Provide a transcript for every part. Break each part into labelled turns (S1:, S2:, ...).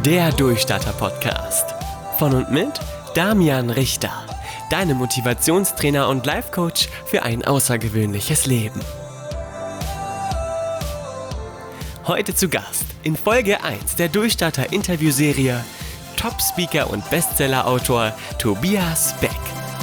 S1: Der Durchstarter-Podcast. Von und mit Damian Richter. Deine Motivationstrainer und Life-Coach für ein außergewöhnliches Leben. Heute zu Gast in Folge 1 der Durchstarter-Interviewserie Top-Speaker und Bestseller-Autor Tobias Beck.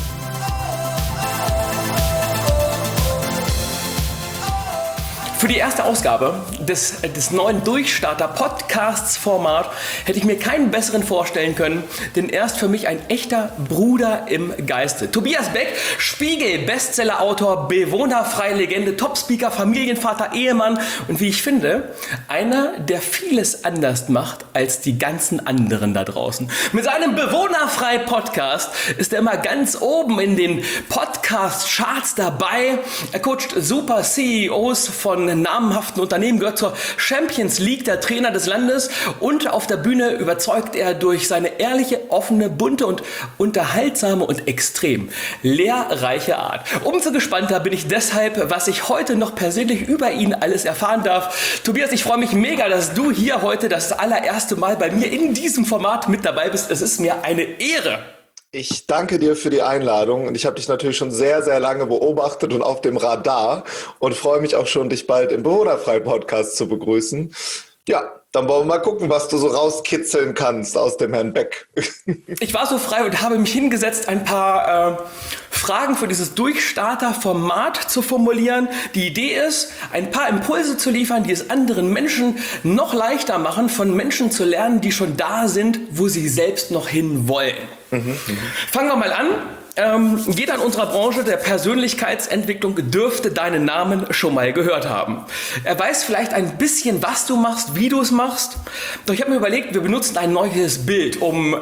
S1: Für die erste Ausgabe des neuen Durchstarter-Podcasts-Format hätte ich mir keinen besseren vorstellen können, denn er ist für mich ein echter Bruder im Geiste. Tobias Beck, Spiegel, Bestseller-Autor, bewohnerfreie Legende, Top-Speaker, Familienvater, Ehemann und wie ich finde, einer, der vieles anders macht als die ganzen anderen da draußen. Mit seinem bewohnerfrei Podcast ist er immer ganz oben in den Podcast-Charts dabei. Er coacht super CEOs von namenhaften Unternehmen, gehört zur Champions League der Trainer des Landes und auf der Bühne überzeugt er durch seine ehrliche, offene, bunte und unterhaltsame und extrem lehrreiche Art. Umso gespannter bin ich deshalb, was ich heute noch persönlich über ihn alles erfahren darf. Tobias, ich freue mich mega, dass du hier heute das allererste Mal bei mir in diesem Format mit dabei bist. Es ist mir eine Ehre.
S2: Ich danke dir für die Einladung und ich habe dich natürlich schon sehr, sehr lange beobachtet und auf dem Radar und freue mich auch schon, dich bald im Bewohnerfrei-Podcast zu begrüßen. Ja, dann wollen wir mal gucken, was du so rauskitzeln kannst aus dem Herrn Beck.
S1: Ich war so frei und habe mich hingesetzt, ein paar Fragen für dieses Durchstarter-Format zu formulieren. Die Idee ist, ein paar Impulse zu liefern, die es anderen Menschen noch leichter machen, von Menschen zu lernen, die schon da sind, wo sie selbst noch hin wollen. Fangen wir mal an. Jeder in unserer Branche der Persönlichkeitsentwicklung dürfte deinen Namen schon mal gehört haben. Er weiß vielleicht ein bisschen, was du machst, wie du es machst. Doch ich habe mir überlegt, wir benutzen ein neues Bild, um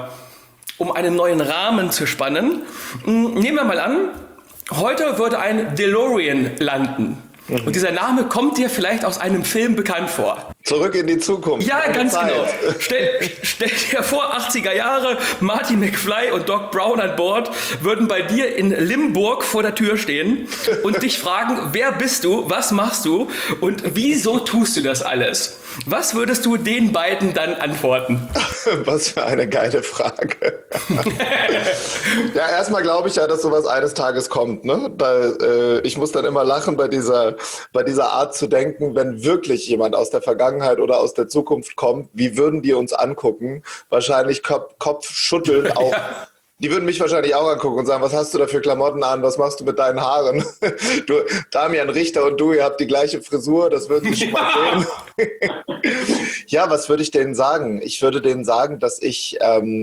S1: einen neuen Rahmen zu spannen. Nehmen wir mal an, heute würde ein DeLorean landen. Und dieser Name kommt dir vielleicht aus einem Film bekannt vor.
S2: Zurück in die Zukunft.
S1: Ja, ganz genau. Stell dir vor, 80er Jahre, Marty McFly und Doc Brown an Bord würden bei dir in Limburg vor der Tür stehen und dich fragen, wer bist du, was machst du und wieso tust du das alles? Was würdest du den beiden dann antworten?
S2: Was für eine geile Frage. Ja, erstmal glaube ich ja, dass sowas eines Tages kommt. Ne? Ich muss dann immer lachen bei dieser Art zu denken, wenn wirklich jemand aus der Vergangenheit oder aus der Zukunft kommt, wie würden die uns angucken? Wahrscheinlich Kopfschütteln auch. Ja. Die würden mich wahrscheinlich auch angucken und sagen, was hast du da für Klamotten an, was machst du mit deinen Haaren? Du, Damian Richter und du, ihr habt die gleiche Frisur, das würden sie schon mal sehen. Ja, was würde ich denen sagen? Ich würde denen sagen, dass ich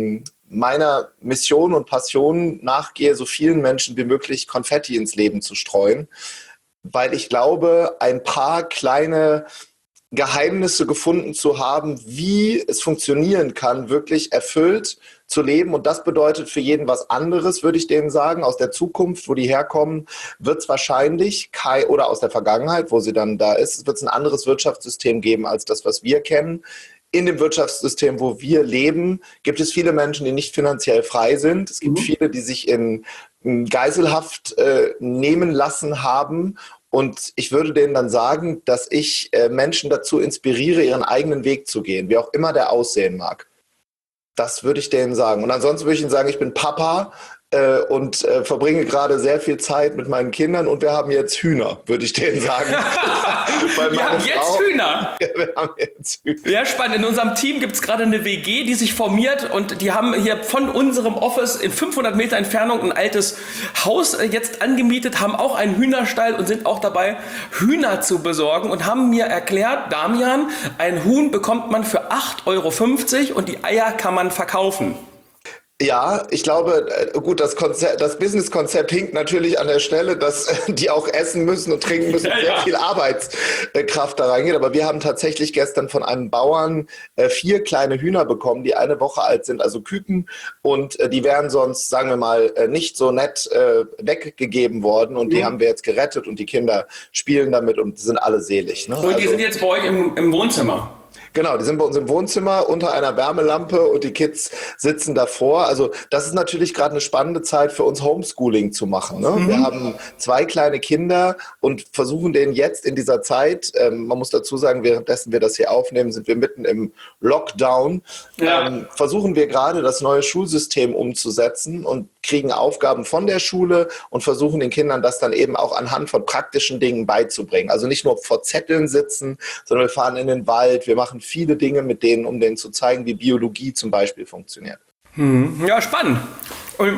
S2: meiner Mission und Passion nachgehe, so vielen Menschen wie möglich Konfetti ins Leben zu streuen, weil ich glaube, ein paar kleine Geheimnisse gefunden zu haben, wie es funktionieren kann, wirklich erfüllt zu leben. Und das bedeutet für jeden was anderes, würde ich denen sagen. Aus der Zukunft, wo die herkommen, wird es wahrscheinlich oder aus der Vergangenheit, wo sie dann da ist, wird es ein anderes Wirtschaftssystem geben als das, was wir kennen. In dem Wirtschaftssystem, wo wir leben, gibt es viele Menschen, die nicht finanziell frei sind. Es gibt viele, die sich in Geiselhaft nehmen lassen haben. Und ich würde denen dann sagen, dass ich Menschen dazu inspiriere, ihren eigenen Weg zu gehen, wie auch immer der aussehen mag. Das würde ich denen sagen. Und ansonsten würde ich ihnen sagen, ich bin Papa und verbringe gerade sehr viel Zeit mit meinen Kindern und wir haben jetzt Hühner, würde ich denen sagen.
S1: Wir haben jetzt Hühner?
S2: Ja, wir haben jetzt Hühner.
S1: Ja, spannend. In unserem Team gibt es gerade eine WG, die sich formiert und die haben hier von unserem Office in 500 Meter Entfernung ein altes Haus jetzt angemietet, haben auch einen Hühnerstall und sind auch dabei, Hühner zu besorgen und haben mir erklärt, Damian, ein Huhn bekommt man für 8,50 € und die Eier kann man verkaufen.
S2: Ja, ich glaube, gut, das Business-Konzept hinkt natürlich an der Stelle, dass die auch essen müssen und trinken müssen, sehr viel Arbeitskraft da reingeht. Aber wir haben tatsächlich gestern von einem Bauern 4 kleine Hühner bekommen, die eine Woche alt sind, also Küken. Und die wären sonst, sagen wir mal, nicht so nett weggegeben worden. Und die haben wir jetzt gerettet und die Kinder spielen damit und sind alle selig. Ne?
S1: Und die sind jetzt bei euch im Wohnzimmer?
S2: Genau, die sind bei uns im Wohnzimmer unter einer Wärmelampe und die Kids sitzen davor. Also das ist natürlich gerade eine spannende Zeit für uns, Homeschooling zu machen. Ne? Wir haben 2 kleine Kinder und versuchen denen jetzt in dieser Zeit, man muss dazu sagen, währenddessen wir das hier aufnehmen, sind wir mitten im Lockdown, versuchen wir gerade das neue Schulsystem umzusetzen und kriegen Aufgaben von der Schule und versuchen den Kindern das dann eben auch anhand von praktischen Dingen beizubringen. Also nicht nur vor Zetteln sitzen, sondern wir fahren in den Wald, wir machen viele Dinge mit denen, um denen zu zeigen, wie Biologie zum Beispiel funktioniert.
S1: Ja, spannend. Und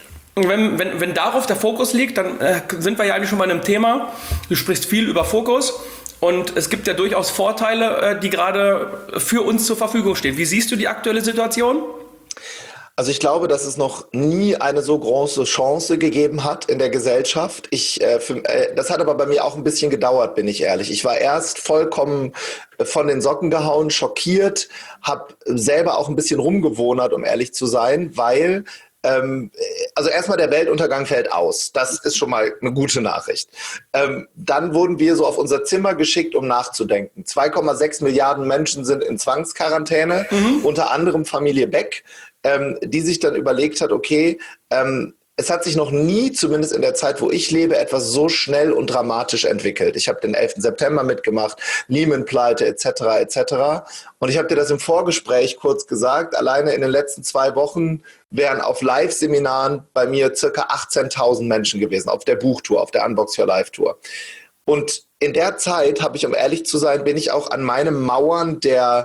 S1: wenn darauf der Fokus liegt, dann sind wir ja eigentlich schon bei einem Thema. Du sprichst viel über Fokus und es gibt ja durchaus Vorteile, die gerade für uns zur Verfügung stehen. Wie siehst du die aktuelle Situation?
S2: Also ich glaube, dass es noch nie eine so große Chance gegeben hat in der Gesellschaft. Das hat aber bei mir auch ein bisschen gedauert, bin ich ehrlich. Ich war erst vollkommen von den Socken gehauen, schockiert, habe selber auch ein bisschen rumgewonert, um ehrlich zu sein, weil also erstmal der Weltuntergang fällt aus. Das ist schon mal eine gute Nachricht. Dann wurden wir so auf unser Zimmer geschickt, um nachzudenken. 2,6 Milliarden Menschen sind in Zwangsquarantäne, unter anderem Familie Beck, die sich dann überlegt hat, okay, es hat sich noch nie, zumindest in der Zeit, wo ich lebe, etwas so schnell und dramatisch entwickelt. Ich habe den 11. September mitgemacht, Lehman-Pleite etc. etc. Und ich habe dir das im Vorgespräch kurz gesagt, alleine in den letzten 2 Wochen wären auf Live-Seminaren bei mir ca. 18.000 Menschen gewesen, auf der Buchtour, auf der Unbox Your Life Tour. Und in der Zeit habe ich, um ehrlich zu sein, bin ich auch an meine Mauern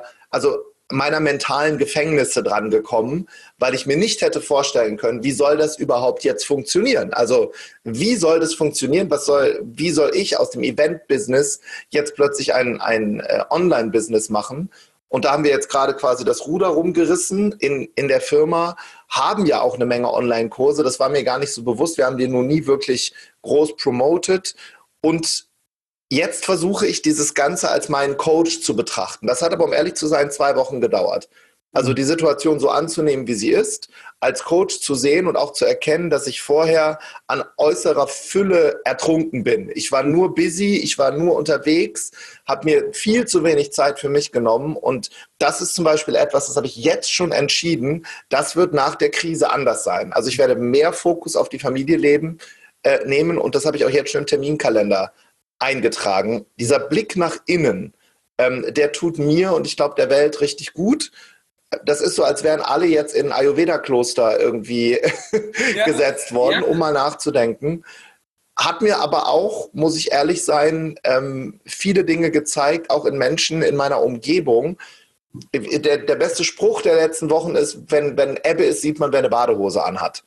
S2: meiner mentalen Gefängnisse dran gekommen, weil ich mir nicht hätte vorstellen können, wie soll das überhaupt jetzt funktionieren? Also wie soll das funktionieren? Wie soll ich aus dem Event-Business jetzt plötzlich ein Online-Business machen? Und da haben wir jetzt gerade quasi das Ruder rumgerissen in der Firma, haben ja auch eine Menge Online-Kurse, das war mir gar nicht so bewusst, wir haben die noch nie wirklich groß promoted und jetzt versuche ich, dieses Ganze als meinen Coach zu betrachten. Das hat aber, um ehrlich zu sein, 2 Wochen gedauert. Also die Situation so anzunehmen, wie sie ist, als Coach zu sehen und auch zu erkennen, dass ich vorher an äußerer Fülle ertrunken bin. Ich war nur busy, ich war nur unterwegs, habe mir viel zu wenig Zeit für mich genommen. Und das ist zum Beispiel etwas, das habe ich jetzt schon entschieden, das wird nach der Krise anders sein. Also ich werde mehr Fokus auf die Familie nehmen und das habe ich auch jetzt schon im Terminkalender eingetragen. Dieser Blick nach innen, der tut mir und ich glaube der Welt richtig gut. Das ist so, als wären alle jetzt in ein Ayurveda-Kloster irgendwie gesetzt worden, um mal nachzudenken. Hat mir aber auch, muss ich ehrlich sein, viele Dinge gezeigt, auch in Menschen in meiner Umgebung. Der beste Spruch der letzten Wochen ist, wenn Ebbe ist, sieht man, wer eine Badehose anhat.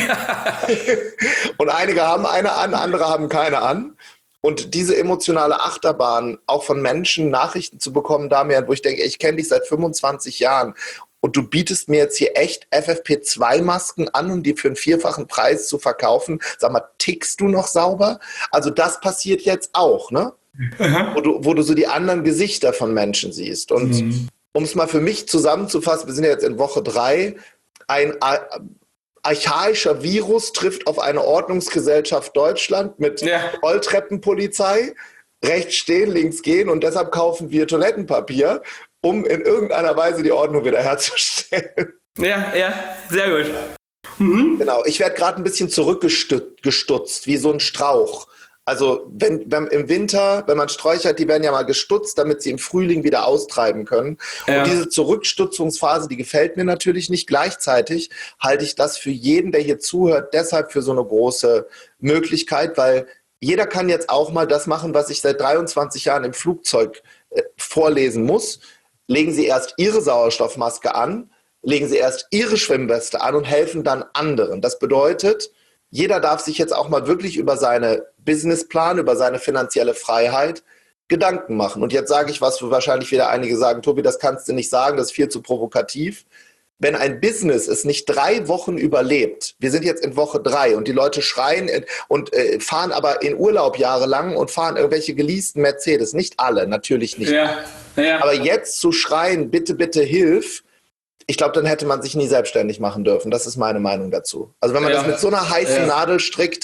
S2: Und einige haben eine an, andere haben keine an. Und diese emotionale Achterbahn, auch von Menschen Nachrichten zu bekommen, Damian, wo ich denke, ich kenne dich seit 25 Jahren und du bietest mir jetzt hier echt FFP2-Masken an, um die für einen 4-fachen Preis zu verkaufen. Sag mal, tickst du noch sauber? Also das passiert jetzt auch, ne? Wo du so die anderen Gesichter von Menschen siehst. Und um es mal für mich zusammenzufassen, wir sind ja jetzt in Woche 3, ein archaischer Virus trifft auf eine Ordnungsgesellschaft Deutschland mit Rolltreppenpolizei, rechts stehen, links gehen und deshalb kaufen wir Toilettenpapier, um in irgendeiner Weise die Ordnung wiederherzustellen.
S1: Ja, sehr gut.
S2: Genau, ich werde gerade ein bisschen zurückgestutzt, wie so ein Strauch. Also wenn im Winter, wenn man Sträucher hat, die werden ja mal gestutzt, damit sie im Frühling wieder austreiben können. Ja. Und diese Zurückstutzungsphase, die gefällt mir natürlich nicht. Gleichzeitig halte ich das für jeden, der hier zuhört, deshalb für so eine große Möglichkeit, weil jeder kann jetzt auch mal das machen, was ich seit 23 Jahren im Flugzeug vorlesen muss. Legen Sie erst Ihre Sauerstoffmaske an, legen Sie erst Ihre Schwimmweste an und helfen dann anderen. Das bedeutet, jeder darf sich jetzt auch mal wirklich über seinen Businessplan, über seine finanzielle Freiheit Gedanken machen. Und jetzt sage ich was, wo wahrscheinlich wieder einige sagen, Tobi, das kannst du nicht sagen, das ist viel zu provokativ. Wenn ein Business es nicht 3 Wochen überlebt, wir sind jetzt in Woche 3 und die Leute schreien und fahren aber in Urlaub jahrelang und fahren irgendwelche geleasten Mercedes, nicht alle, natürlich nicht. Ja. Aber jetzt zu schreien, bitte, bitte hilf, ich glaube, dann hätte man sich nie selbstständig machen dürfen. Das ist meine Meinung dazu. Also wenn man das mit so einer heißen Nadel strickt,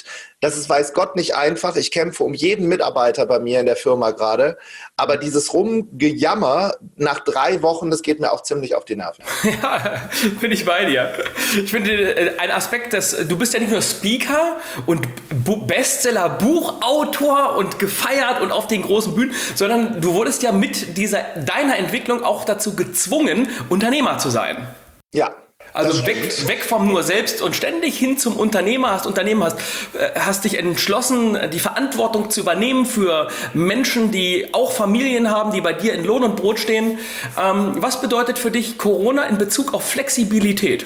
S2: Das ist, weiß Gott, nicht einfach. Ich kämpfe um jeden Mitarbeiter bei mir in der Firma gerade. Aber dieses Rumgejammer nach 3 Wochen, das geht mir auch ziemlich auf die Nerven.
S1: Ja, bin ich bei dir. Ich finde, ein Aspekt, du bist ja nicht nur Speaker und Bestseller, Buchautor und gefeiert und auf den großen Bühnen, sondern du wurdest ja mit deiner Entwicklung auch dazu gezwungen, Unternehmer zu sein.
S2: Ja.
S1: Also weg vom nur selbst und ständig hin zum Unternehmer, hast dich entschlossen, die Verantwortung zu übernehmen für Menschen, die auch Familien haben, die bei dir in Lohn und Brot stehen. Was bedeutet für dich Corona in Bezug auf Flexibilität?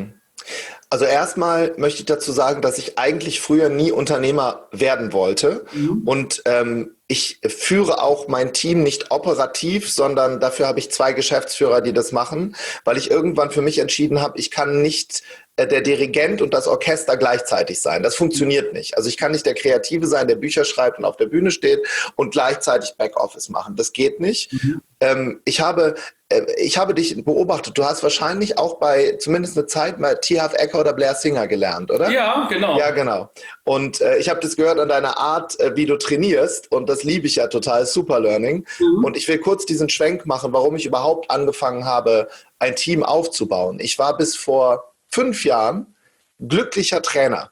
S2: Also erstmal möchte ich dazu sagen, dass ich eigentlich früher nie Unternehmer werden wollte. Und ich führe auch mein Team nicht operativ, sondern dafür habe ich 2 Geschäftsführer, die das machen, weil ich irgendwann für mich entschieden habe, ich kann nicht der Dirigent und das Orchester gleichzeitig sein. Das funktioniert nicht. Also ich kann nicht der Kreative sein, der Bücher schreibt und auf der Bühne steht und gleichzeitig Backoffice machen. Das geht nicht. Ich habe dich beobachtet. Du hast wahrscheinlich auch bei zumindest eine Zeit mal T. Harv Eker oder Blair Singer gelernt, oder?
S1: Ja, genau.
S2: Ja, genau. Und ich habe das gehört an deiner Art, wie du trainierst. Und das liebe ich ja total. Super Learning. Und ich will kurz diesen Schwenk machen, warum ich überhaupt angefangen habe, ein Team aufzubauen. Ich war bis vor 5 Jahren glücklicher Trainer.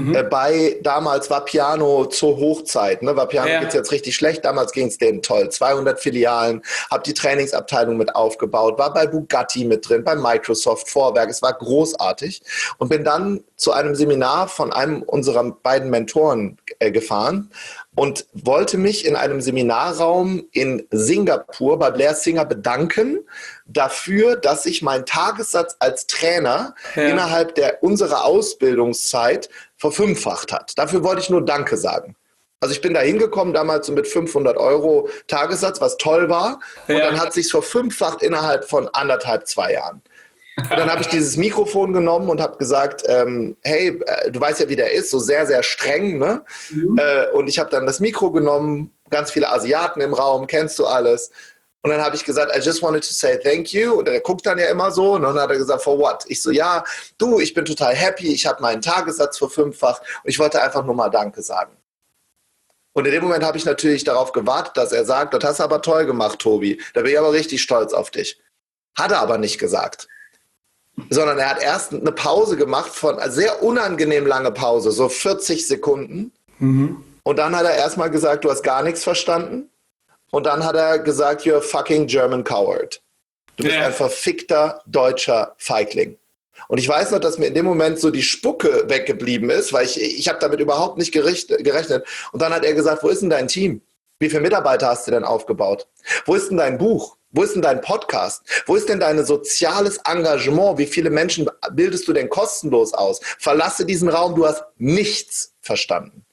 S2: Damals war Piano zur Hochzeit. Ne? War Piano geht's jetzt richtig schlecht. Damals ging es denen toll. 200 Filialen, habe die Trainingsabteilung mit aufgebaut, war bei Bugatti mit drin, bei Microsoft, Vorwerk. Es war großartig und bin dann zu einem Seminar von einem unserer beiden Mentoren gefahren und wollte mich in einem Seminarraum in Singapur bei Blair Singer bedanken dafür, dass ich meinen Tagessatz als Trainer innerhalb unserer Ausbildungszeit verfünffacht hat. Dafür wollte ich nur Danke sagen. Also ich bin da hingekommen damals so mit 500 € Tagessatz, was toll war. Und dann hat sich's verfünffacht innerhalb von 1,5, 2 Jahren. Und dann habe ich dieses Mikrofon genommen und habe gesagt, hey, du weißt ja, wie der ist, so sehr, sehr streng. Ne? Und ich habe dann das Mikro genommen, ganz viele Asiaten im Raum, kennst du alles. Und dann habe ich gesagt, I just wanted to say thank you. Und er guckt dann ja immer so. Und dann hat er gesagt, for what? Ich so, ja, du, ich bin total happy. Ich habe meinen Tagessatz verfünffacht. Und ich wollte einfach nur mal Danke sagen. Und in dem Moment habe ich natürlich darauf gewartet, dass er sagt, das hast du aber toll gemacht, Tobi. Da bin ich aber richtig stolz auf dich. Hat er aber nicht gesagt. Sondern er hat erst eine Pause gemacht, eine sehr unangenehm lange Pause, so 40 Sekunden. Und dann hat er erstmal gesagt, du hast gar nichts verstanden. Und dann hat er gesagt, you're a fucking German coward. Du bist ein verfickter deutscher Feigling. Und ich weiß noch, dass mir in dem Moment so die Spucke weggeblieben ist, weil ich habe damit überhaupt nicht gerechnet. Und dann hat er gesagt, wo ist denn dein Team? Wie viele Mitarbeiter hast du denn aufgebaut? Wo ist denn dein Buch? Wo ist denn dein Podcast? Wo ist denn dein soziales Engagement? Wie viele Menschen bildest du denn kostenlos aus? Verlasse diesen Raum, du hast nichts verstanden.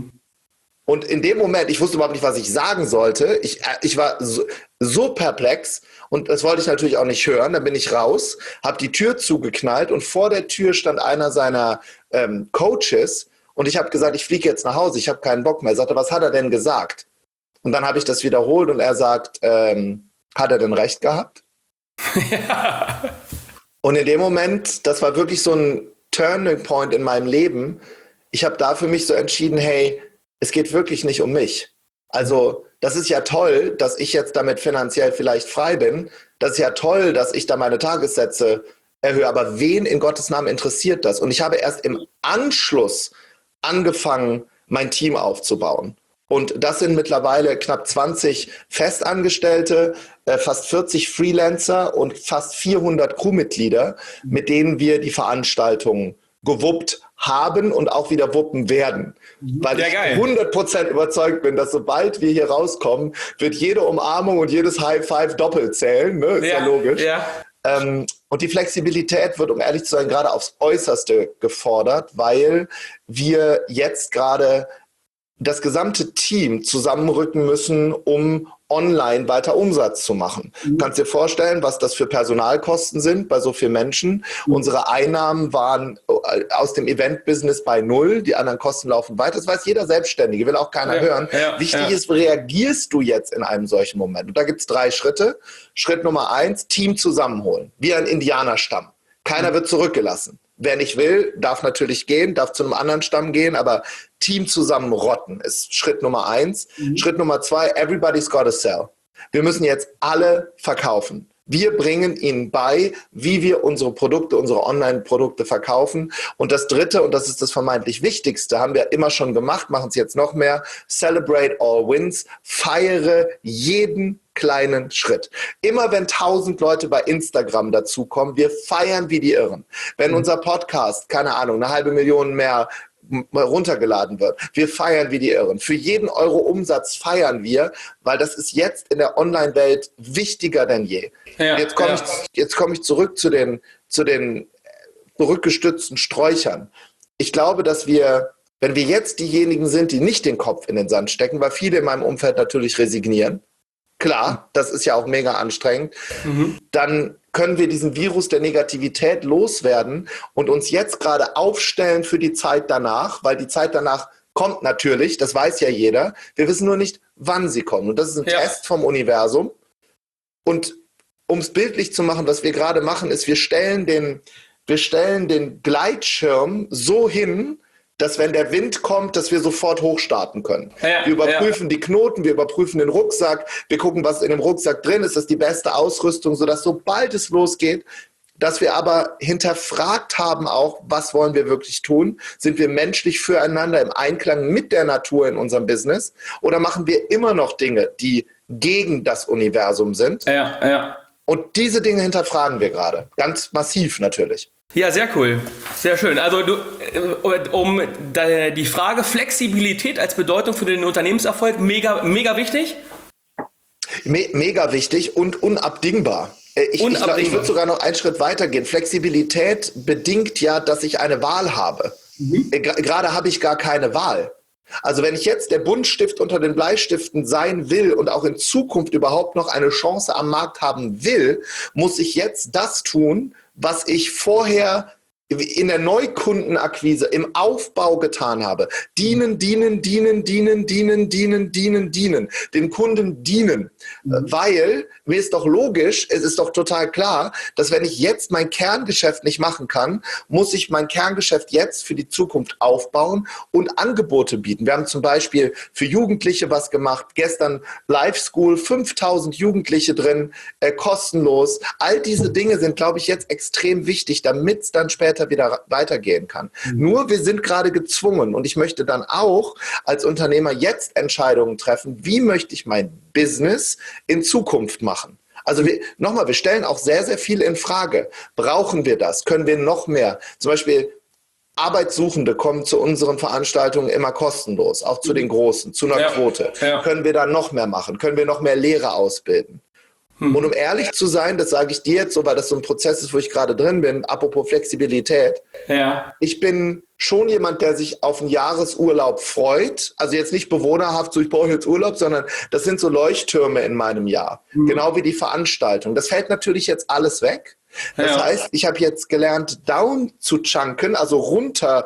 S2: Und in dem Moment, ich wusste überhaupt nicht, was ich sagen sollte. Ich war so perplex und das wollte ich natürlich auch nicht hören. Dann bin ich raus, habe die Tür zugeknallt und vor der Tür stand einer seiner Coaches und ich habe gesagt, ich fliege jetzt nach Hause, ich habe keinen Bock mehr. Er sagte, was hat er denn gesagt? Und dann habe ich das wiederholt und er sagt, hat er denn recht gehabt? Ja. Und in dem Moment, das war wirklich so ein Turning Point in meinem Leben. Ich habe da für mich so entschieden, hey, es geht wirklich nicht um mich. Also das ist ja toll, dass ich jetzt damit finanziell vielleicht frei bin. Das ist ja toll, dass ich da meine Tagessätze erhöhe. Aber wen in Gottes Namen interessiert das? Und ich habe erst im Anschluss angefangen, mein Team aufzubauen. Und das sind mittlerweile knapp 20 Festangestellte, fast 40 Freelancer und fast 400 Crewmitglieder, mit denen wir die Veranstaltungen gewuppt haben und auch wieder wuppen werden. Weil ich 100% überzeugt bin, dass sobald wir hier rauskommen, wird jede Umarmung und jedes High Five doppelt zählen. Ne? Ist ja logisch. Ja. Und die Flexibilität wird, um ehrlich zu sein, gerade aufs Äußerste gefordert, weil wir jetzt gerade das gesamte Team zusammenrücken müssen, um online weiter Umsatz zu machen. Du kannst dir vorstellen, was das für Personalkosten sind bei so vielen Menschen. Unsere Einnahmen waren aus dem Event-Business bei 0, die anderen Kosten laufen weiter. Das weiß jeder Selbstständige, will auch keiner hören. Wichtig ist, reagierst du jetzt in einem solchen Moment? Und da gibt es 3 Schritte. Schritt Nummer 1, Team zusammenholen, wie ein Indianerstamm. Keiner wird zurückgelassen. Wer nicht will, darf natürlich gehen, darf zu einem anderen Stamm gehen, aber Team zusammen rotten ist Schritt Nummer 1. Schritt Nummer 2, everybody's gotta sell. Wir müssen jetzt alle verkaufen. Wir bringen ihnen bei, wie wir unsere Produkte, unsere Online-Produkte verkaufen. Und das Dritte, und das ist das vermeintlich Wichtigste, haben wir immer schon gemacht, machen es jetzt noch mehr, celebrate all wins, feiere jeden kleinen Schritt. Immer wenn 1000 Leute bei Instagram dazukommen, wir feiern wie die Irren. Wenn unser Podcast, keine Ahnung, 500.000 mehr runtergeladen wird. Wir feiern wie die Irren. Für jeden Euro Umsatz feiern wir, weil das ist jetzt in der Online-Welt wichtiger denn je. Ja, jetzt komme ich zurück zu den zurückgestützten Sträuchern. Ich glaube, dass wir, wenn wir jetzt diejenigen sind, die nicht den Kopf in den Sand stecken, weil viele in meinem Umfeld natürlich resignieren, klar, das ist ja auch mega anstrengend, dann können wir diesen Virus der Negativität loswerden und uns jetzt gerade aufstellen für die Zeit danach, weil die Zeit danach kommt natürlich, das weiß ja jeder. Wir wissen nur nicht, wann sie kommt. Und das ist ein Test vom Universum. Und um es bildlich zu machen, was wir gerade machen, ist, wir stellen den Gleitschirm so hin, dass wenn der Wind kommt, dass wir sofort hochstarten können. Wir überprüfen die Knoten, wir überprüfen den Rucksack, wir gucken, was in dem Rucksack drin ist, das ist die beste Ausrüstung, sodass sobald es losgeht, dass wir aber hinterfragt haben auch, was wollen wir wirklich tun? Sind wir menschlich füreinander im Einklang mit der Natur in unserem Business? Oder machen wir immer noch Dinge, die gegen das Universum sind? Und diese Dinge hinterfragen wir gerade. Ganz massiv natürlich.
S1: Ja, sehr cool. Sehr schön. Also um die Frage Flexibilität als Bedeutung für den Unternehmenserfolg, mega wichtig?
S2: Mega wichtig und unabdingbar. Ich würde sogar noch einen Schritt weiter gehen. Flexibilität bedingt ja, dass ich eine Wahl habe. Gerade habe ich gar keine Wahl. Also wenn ich jetzt der Buntstift unter den Bleistiften sein will und auch in Zukunft überhaupt noch eine Chance am Markt haben will, muss ich jetzt das tun, was ich vorher in der Neukundenakquise, im Aufbau getan habe. Dienen. Den Kunden dienen. Weil, mir ist doch logisch, es ist doch total klar, dass wenn ich jetzt mein Kerngeschäft nicht machen kann, muss ich mein Kerngeschäft jetzt für die Zukunft aufbauen und Angebote bieten. Wir haben zum Beispiel für Jugendliche was gemacht. Gestern Live School, 5000 Jugendliche drin, kostenlos. All diese Dinge sind, glaube ich, jetzt extrem wichtig, damit es dann später wieder weitergehen kann. Nur wir sind gerade gezwungen und ich möchte dann auch als Unternehmer jetzt Entscheidungen treffen, wie möchte ich mein Business in Zukunft machen. Also wir stellen auch sehr, sehr viel in Frage. Brauchen wir das? Können wir noch mehr? Zum Beispiel Arbeitssuchende kommen zu unseren Veranstaltungen immer kostenlos, auch zu den Großen, zu einer Quote. Können wir da noch mehr machen? Können wir noch mehr Lehrer ausbilden? Und um ehrlich zu sein, das sage ich dir jetzt so, weil das so ein Prozess ist, wo ich gerade drin bin, apropos Flexibilität. Ich bin schon jemand, der sich auf einen Jahresurlaub freut. Also jetzt nicht bewohnerhaft, so ich brauche jetzt Urlaub, sondern das sind so Leuchttürme in meinem Jahr. Genau wie die Veranstaltung. Das fällt natürlich jetzt alles weg. Das heißt, ich habe jetzt gelernt, down zu chunken, also runter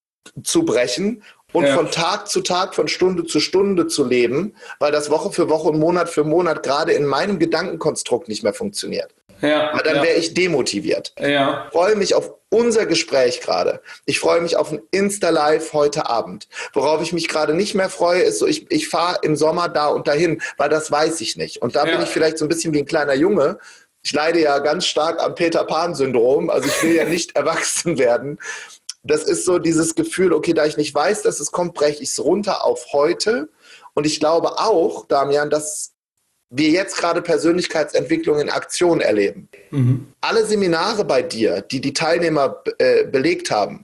S2: zu brechen und von Tag zu Tag, von Stunde zu Stunde zu leben, weil das Woche für Woche und Monat für Monat gerade in meinem Gedankenkonstrukt nicht mehr funktioniert. Weil dann wäre ich demotiviert. Ich freue mich auf unser Gespräch gerade. Ich freue mich auf ein Insta-Live heute Abend. Worauf ich mich gerade nicht mehr freue, ist so, ich fahre im Sommer da und dahin, weil das weiß ich nicht. Und da bin ich vielleicht so ein bisschen wie ein kleiner Junge. Ich leide ja ganz stark am Peter-Pan-Syndrom. Also ich will ja nicht erwachsen werden. Das ist so dieses Gefühl, okay, da ich nicht weiß, dass es kommt, breche ich es runter auf heute. Und ich glaube auch, Damian, dass wir jetzt gerade Persönlichkeitsentwicklung in Aktion erleben. Alle Seminare bei dir, die Teilnehmer belegt haben,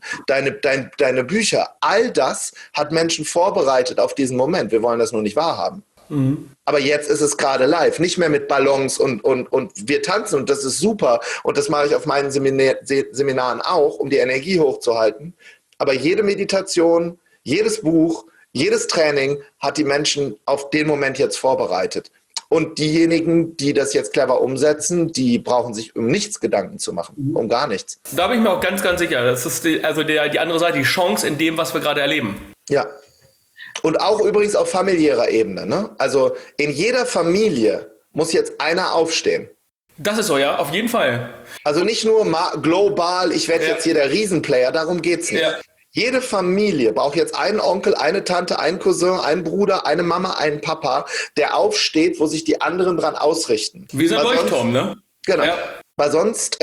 S2: deine Bücher, all das hat Menschen vorbereitet auf diesen Moment. Wir wollen das nur nicht wahrhaben. Aber jetzt ist es gerade live, nicht mehr mit Ballons und wir tanzen und das ist super und das mache ich auf meinen Seminaren auch, um die Energie hochzuhalten. Aber jede Meditation, jedes Buch, jedes Training hat die Menschen auf den Moment jetzt vorbereitet. Und diejenigen, die das jetzt clever umsetzen, die brauchen sich um nichts Gedanken zu machen, um gar nichts.
S1: Da bin ich mir auch ganz, ganz sicher. Das ist die andere Seite, die Chance in dem, was wir gerade erleben.
S2: Ja. Und auch übrigens auf familiärer Ebene. Ne? Also in jeder Familie muss jetzt einer aufstehen.
S1: Das ist so, ja, auf jeden Fall.
S2: Also nicht nur global, ich werde jetzt hier der Riesenplayer, darum geht's nicht.
S1: Ja.
S2: Jede Familie braucht jetzt einen Onkel, eine Tante, einen Cousin, einen Bruder, eine Mama, einen Papa, der aufsteht, wo sich die anderen dran ausrichten.
S1: Wie so ein Leuchtturm, ne?
S2: Genau.
S1: Ja.
S2: Weil sonst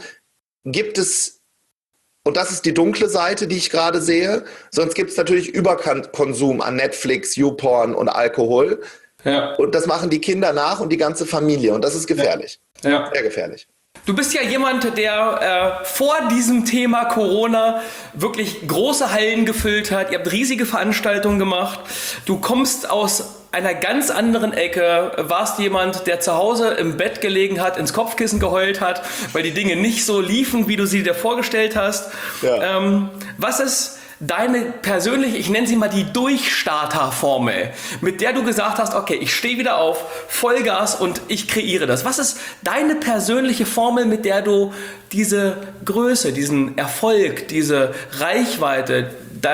S2: gibt es, und das ist die dunkle Seite, die ich gerade sehe, sonst gibt es natürlich Überkonsum an Netflix, YouPorn und Alkohol.
S1: Ja.
S2: Und das machen die Kinder nach und die ganze Familie. Und das ist gefährlich.
S1: Ja.
S2: Sehr gefährlich.
S1: Du bist ja jemand, der vor diesem Thema Corona wirklich große Hallen gefüllt hat. Ihr habt riesige Veranstaltungen gemacht. Du kommst aus einer ganz anderen Ecke, warst jemand, der zu Hause im Bett gelegen hat, ins Kopfkissen geheult hat, weil die Dinge nicht so liefen, wie du sie dir vorgestellt hast. Ja. Was ist deine persönliche, ich nenne sie mal die Durchstarter-Formel, mit der du gesagt hast, okay, ich stehe wieder auf, Vollgas und ich kreiere das. Was ist deine persönliche Formel, mit der du diese Größe, diesen Erfolg, diese Reichweite,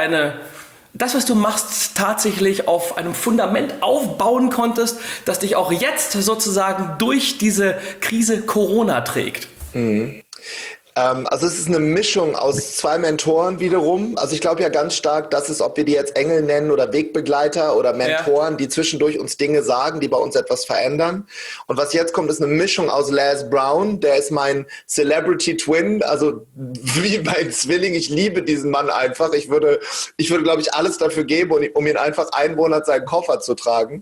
S1: das, was du machst, tatsächlich auf einem Fundament aufbauen konntest, das dich auch jetzt sozusagen durch diese Krise Corona trägt?
S2: Mhm. Also es ist eine Mischung aus zwei Mentoren wiederum. Also ich glaube ja ganz stark, dass es, ob wir die jetzt Engel nennen oder Wegbegleiter oder Mentoren, die zwischendurch uns Dinge sagen, die bei uns etwas verändern. Und was jetzt kommt, ist eine Mischung aus Les Brown, der ist mein Celebrity Twin, also wie mein Zwilling. Ich liebe diesen Mann einfach. Ich würde, glaube ich, alles dafür geben, um ihn einfach einen Monat seinen Koffer zu tragen.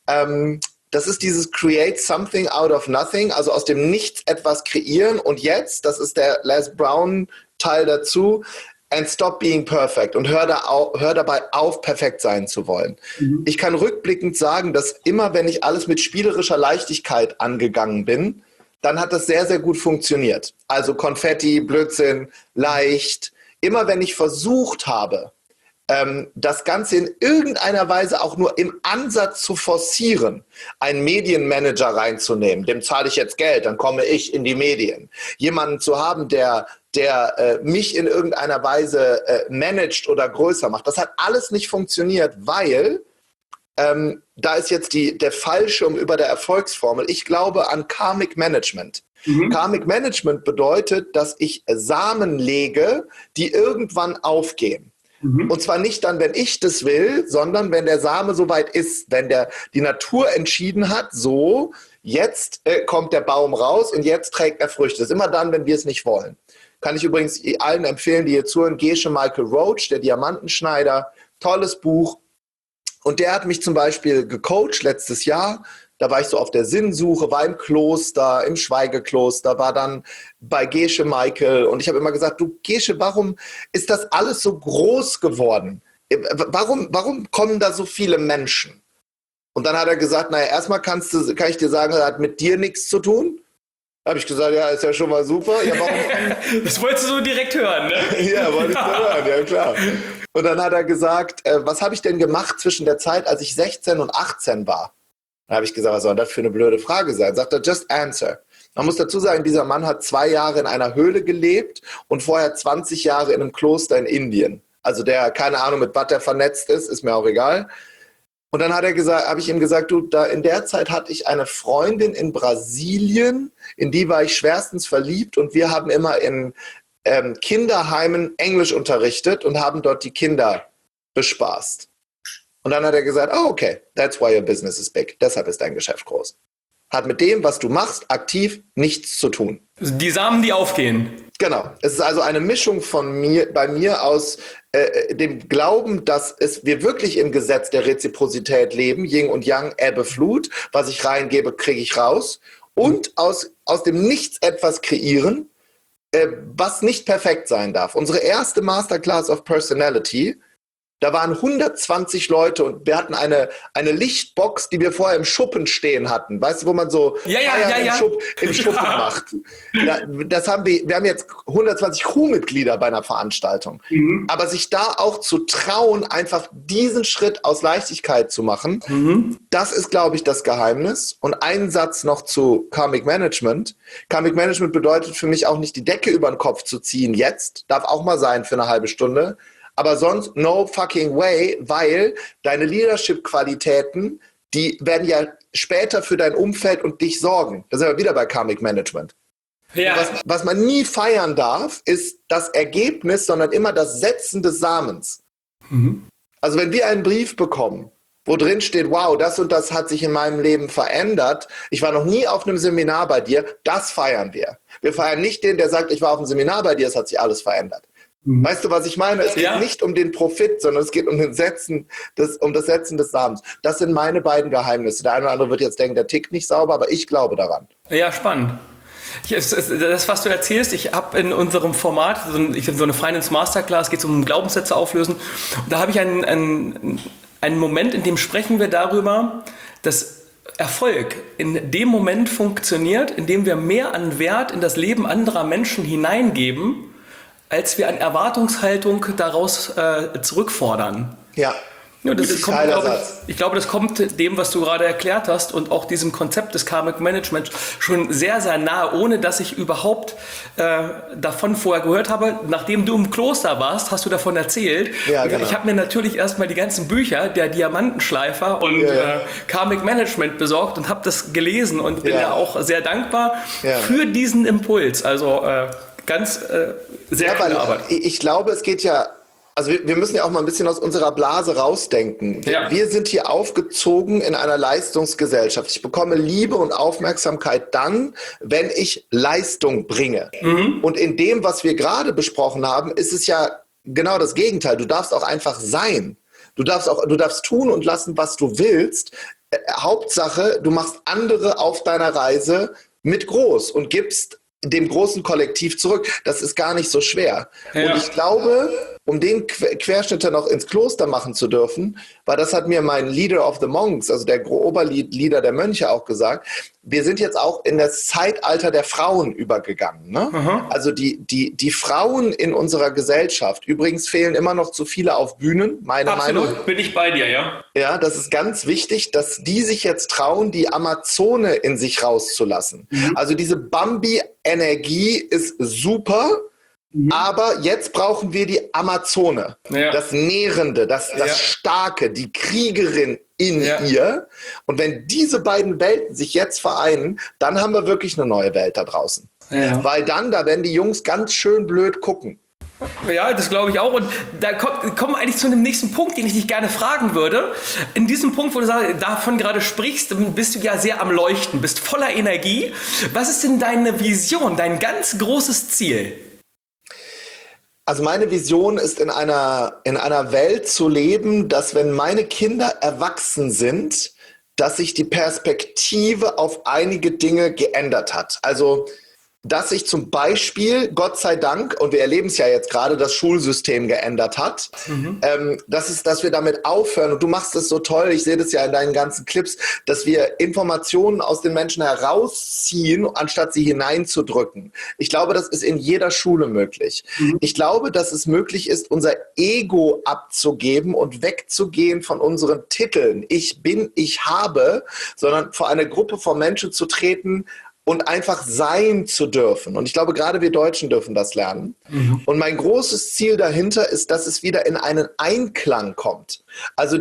S2: Das ist dieses Create something out of nothing, also aus dem Nichts etwas kreieren. Und jetzt, das ist der Les Brown Teil dazu, and stop being perfect und hör dabei auf, perfekt sein zu wollen. Mhm. Ich kann rückblickend sagen, dass immer, wenn ich alles mit spielerischer Leichtigkeit angegangen bin, dann hat das sehr, sehr gut funktioniert. Also Konfetti, Blödsinn, leicht. Immer wenn ich versucht habe, das Ganze in irgendeiner Weise auch nur im Ansatz zu forcieren, einen Medienmanager reinzunehmen, dem zahle ich jetzt Geld, dann komme ich in die Medien. Jemanden zu haben, der mich in irgendeiner Weise managt oder größer macht. Das hat alles nicht funktioniert, weil da ist jetzt der Fallschirm über der Erfolgsformel. Ich glaube an Karmic Management. Mhm. Karmic Management bedeutet, dass ich Samen lege, die irgendwann aufgehen. Und zwar nicht dann, wenn ich das will, sondern wenn der Same soweit ist, wenn die Natur entschieden hat, so, jetzt kommt der Baum raus und jetzt trägt er Früchte. Das ist immer dann, wenn wir es nicht wollen. Kann ich übrigens allen empfehlen, die hier zuhören, Gesche Michael Roach, der Diamantenschneider, tolles Buch. Und der hat mich zum Beispiel gecoacht letztes Jahr. Da war ich so auf der Sinnsuche, war im Kloster, im Schweigekloster, war dann bei Gesche Michael. Und ich habe immer gesagt, du Gesche, warum ist das alles so groß geworden? Warum kommen da so viele Menschen? Und dann hat er gesagt, naja, erstmal kann ich dir sagen, das hat mit dir nichts zu tun. Da habe ich gesagt, ja, ist ja schon mal super. Ja, warum?
S1: Das wolltest du so direkt hören, ne?
S2: Ja, wollte ich so hören, ja klar. Und dann hat er gesagt, was habe ich denn gemacht zwischen der Zeit, als ich 16 und 18 war? Da habe ich gesagt, was soll das für eine blöde Frage sein? Sagt er, just answer. Man muss dazu sagen, dieser Mann hat 2 Jahre in einer Höhle gelebt und vorher 20 Jahre in einem Kloster in Indien. Also der, keine Ahnung, mit was der vernetzt ist mir auch egal. Und dann habe ich ihm gesagt, du, in der Zeit hatte ich eine Freundin in Brasilien, in die war ich schwerstens verliebt und wir haben immer in Kinderheimen Englisch unterrichtet und haben dort die Kinder bespaßt. Und dann hat er gesagt, oh, okay, that's why your business is big. Deshalb ist dein Geschäft groß. Hat mit dem, was du machst, aktiv nichts zu tun.
S1: Die Samen, die aufgehen.
S2: Genau. Es ist also eine Mischung bei mir aus dem Glauben, dass wir wirklich im Gesetz der Reziprozität leben, Yin und Yang, Ebbe, Flut. Was ich reingebe, kriege ich raus. Und aus dem Nichts etwas kreieren, was nicht perfekt sein darf. Unsere erste Masterclass of Personality, da waren 120 Leute und wir hatten eine Lichtbox, die wir vorher im Schuppen stehen hatten. Weißt du, wo man so im Schuppen macht. Wir haben jetzt 120 Crewmitglieder bei einer Veranstaltung. Mhm. Aber sich da auch zu trauen, einfach diesen Schritt aus Leichtigkeit zu machen, das ist, glaube ich, das Geheimnis. Und einen Satz noch zu Karmic Management. Karmic Management bedeutet für mich auch nicht, die Decke über den Kopf zu ziehen jetzt. Darf auch mal sein für eine halbe Stunde. Aber sonst no fucking way, weil deine Leadership-Qualitäten die werden ja später für dein Umfeld und dich sorgen. Da sind wir wieder bei Karmic Management.
S1: Ja.
S2: Was man nie feiern darf, ist das Ergebnis, sondern immer das Setzen des Samens. Also wenn wir einen Brief bekommen, wo drin steht, wow, das und das hat sich in meinem Leben verändert, ich war noch nie auf einem Seminar bei dir, das feiern wir. Wir feiern nicht den, der sagt, ich war auf einem Seminar bei dir, es hat sich alles verändert. Weißt du, was ich meine? Es geht nicht um den Profit, sondern es geht um das Setzen des Samens. Das sind meine beiden Geheimnisse. Der eine oder andere wird jetzt denken, der tickt nicht sauber, aber ich glaube daran.
S1: Ja, spannend. Das, was du erzählst, ich habe in unserem Format, ich habe so eine Finance Masterclass, geht es um Glaubenssätze auflösen. Und da habe ich einen Moment, in dem sprechen wir darüber, dass Erfolg in dem Moment funktioniert, in dem wir mehr an Wert in das Leben anderer Menschen hineingeben, als wir an Erwartungshaltung daraus zurückfordern.
S2: Ja.
S1: Ja, ich glaube, das kommt dem, was du gerade erklärt hast und auch diesem Konzept des Karmic Management schon sehr, sehr nahe, ohne dass ich überhaupt davon vorher gehört habe. Nachdem du im Kloster warst, hast du davon erzählt. Ja, genau. Ich habe mir natürlich erstmal die ganzen Bücher, der Diamantenschleifer und Karmic Management besorgt und habe das gelesen und bin ja auch sehr dankbar für diesen Impuls. Also ganz sehr coole Arbeit.
S2: Ich glaube, es geht ja. Also wir müssen ja auch mal ein bisschen aus unserer Blase rausdenken. Ja. Wir sind hier aufgezogen in einer Leistungsgesellschaft. Ich bekomme Liebe und Aufmerksamkeit dann, wenn ich Leistung bringe. Und in dem, was wir gerade besprochen haben, ist es ja genau das Gegenteil. Du darfst auch einfach sein. Du darfst tun und lassen, was du willst. Hauptsache, du machst andere auf deiner Reise mit groß und gibst dem großen Kollektiv zurück. Das ist gar nicht so schwer. Ja. Und ich glaube, um den Querschnitt dann noch ins Kloster machen zu dürfen, weil das hat mir mein Leader of the Monks, also der Oberleader der Mönche auch gesagt, wir sind jetzt auch in das Zeitalter der Frauen übergegangen. Ne? Also die Frauen in unserer Gesellschaft, übrigens fehlen immer noch zu viele auf Bühnen, meine Meinung.
S1: Absolut, bin ich bei dir, ja.
S2: Ja, das ist ganz wichtig, dass die sich jetzt trauen, die Amazone in sich rauszulassen. Also diese Bambi-Energie ist super, aber jetzt brauchen wir die Amazone, das Nährende, das Starke, die Kriegerin in ihr. Und wenn diese beiden Welten sich jetzt vereinen, dann haben wir wirklich eine neue Welt da draußen. Ja. Weil da werden die Jungs ganz schön blöd gucken.
S1: Ja, das glaube ich auch. Und da kommen wir eigentlich zu dem nächsten Punkt, den ich dich gerne fragen würde. In diesem Punkt, wo du davon gerade sprichst, bist du ja sehr am Leuchten, bist voller Energie. Was ist denn deine Vision, dein ganz großes Ziel?
S2: Also meine Vision ist, in einer Welt zu leben, dass, wenn meine Kinder erwachsen sind, dass sich die Perspektive auf einige Dinge geändert hat. Also dass sich zum Beispiel, Gott sei Dank, und wir erleben es ja jetzt gerade, das Schulsystem geändert hat, dass wir damit aufhören, und du machst es so toll, ich sehe das ja in deinen ganzen Clips, dass wir Informationen aus den Menschen herausziehen, anstatt sie hineinzudrücken. Ich glaube, das ist in jeder Schule möglich. Ich glaube, dass es möglich ist, unser Ego abzugeben und wegzugehen von unseren Titeln. Ich bin, ich habe, sondern vor eine Gruppe von Menschen zu treten, und einfach sein zu dürfen. Und ich glaube, gerade wir Deutschen dürfen das lernen. Und mein großes Ziel dahinter ist, dass es wieder in einen Einklang kommt. Also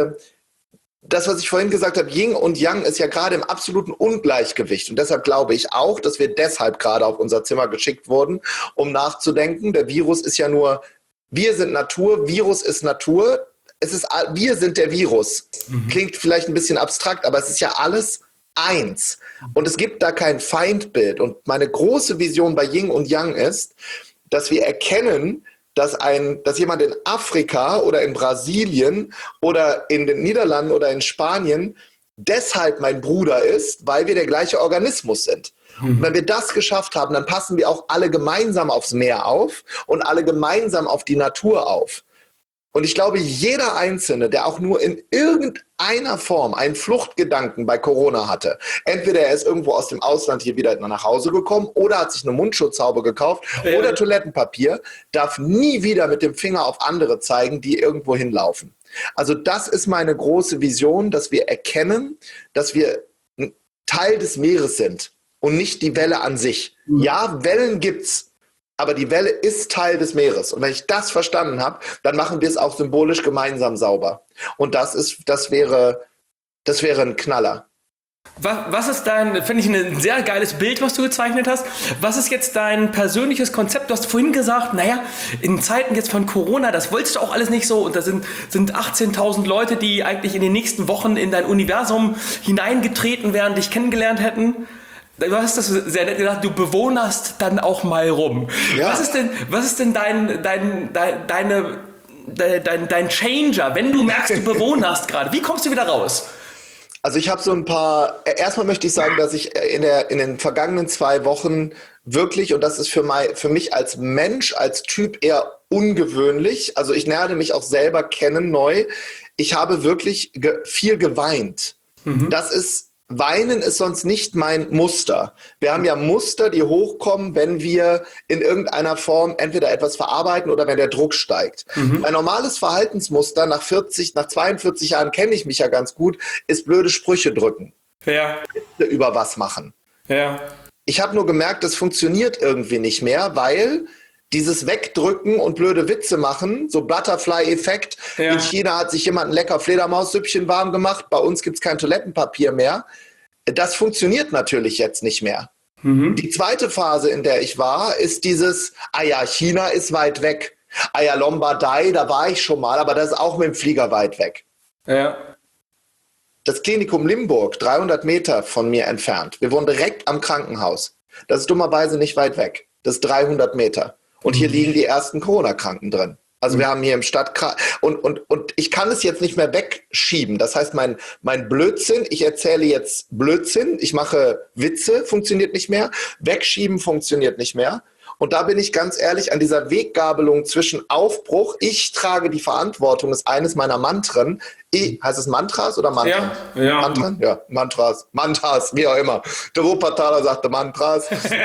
S2: das, was ich vorhin gesagt habe, Yin und Yang ist ja gerade im absoluten Ungleichgewicht. Und deshalb glaube ich auch, dass wir deshalb gerade auf unser Zimmer geschickt wurden, um nachzudenken. Der Virus ist ja nur, wir sind Natur, Virus ist Natur. Wir sind der Virus. Klingt vielleicht ein bisschen abstrakt, aber es ist ja alles eins. Und es gibt da kein Feindbild. Und meine große Vision bei Yin und Yang ist, dass wir erkennen, dass jemand in Afrika oder in Brasilien oder in den Niederlanden oder in Spanien deshalb mein Bruder ist, weil wir der gleiche Organismus sind. Und wenn wir das geschafft haben, dann passen wir auch alle gemeinsam aufs Meer auf und alle gemeinsam auf die Natur auf. Und ich glaube, jeder Einzelne, der auch nur in irgendeiner Form einen Fluchtgedanken bei Corona hatte, entweder er ist irgendwo aus dem Ausland hier wieder nach Hause gekommen oder hat sich eine Mundschutzhaube gekauft oder Toilettenpapier, darf nie wieder mit dem Finger auf andere zeigen, die irgendwo hinlaufen. Also das ist meine große Vision, dass wir erkennen, dass wir ein Teil des Meeres sind und nicht die Welle an sich. Ja, Wellen gibt's. Aber die Welle ist Teil des Meeres. Und wenn ich das verstanden habe, dann machen wir es auch symbolisch gemeinsam sauber. Und das wäre Das wäre ein Knaller.
S1: Was ist finde ich ein sehr geiles Bild, was du gezeichnet hast. Was ist jetzt dein persönliches Konzept? Du hast vorhin gesagt, naja, in Zeiten jetzt von Corona, das wolltest du auch alles nicht so. Und da sind 18.000 Leute, die eigentlich in den nächsten Wochen in dein Universum hineingetreten wären, dich kennengelernt hätten. Du hast das sehr nett gesagt, du bewohnerst dann auch mal rum. Ja. Was ist denn dein Changer, wenn du merkst, du bewohnerst gerade? Wie kommst du wieder raus?
S2: Also ich habe so ein paar, erstmal möchte ich sagen, dass ich in den vergangenen 2 Wochen wirklich, und das ist für mich als Mensch, als Typ eher ungewöhnlich, also ich lerne mich auch selber kennen neu, ich habe wirklich viel geweint. Weinen ist sonst nicht mein Muster. Wir haben ja Muster, die hochkommen, wenn wir in irgendeiner Form entweder etwas verarbeiten oder wenn der Druck steigt. Ein normales Verhaltensmuster, nach 42 Jahren kenne ich mich ja ganz gut, ist blöde Sprüche drücken.
S1: Ja.
S2: Über was machen.
S1: Ja.
S2: Ich habe nur gemerkt, das funktioniert irgendwie nicht mehr, weil dieses Wegdrücken und blöde Witze machen, so Butterfly-Effekt. Ja. In China hat sich jemand ein lecker Fledermaussüppchen warm gemacht, bei uns gibt es kein Toilettenpapier mehr. Das funktioniert natürlich jetzt nicht mehr. Die zweite Phase, in der ich war, ist dieses, China ist weit weg. Lombardei, da war ich schon mal, aber das ist auch mit dem Flieger weit weg. Ja. Das Klinikum Limburg, 300 Meter von mir entfernt. Wir wohnen direkt am Krankenhaus. Das ist dummerweise nicht weit weg. Das ist 300 Meter. Und hier liegen die ersten Corona-Kranken drin. Also wir haben hier im und ich kann es jetzt nicht mehr wegschieben. Das heißt, mein Blödsinn, ich erzähle jetzt Blödsinn, ich mache Witze, funktioniert nicht mehr. Wegschieben funktioniert nicht mehr. Und da bin ich ganz ehrlich, an dieser Weggabelung zwischen Aufbruch, ich trage die Verantwortung, ist eines meiner Mantren. Heißt es Mantras oder Mantren? Ja. Mantren? Ja, Mantras, wie auch immer. Der Wuppertaler sagte Mantras.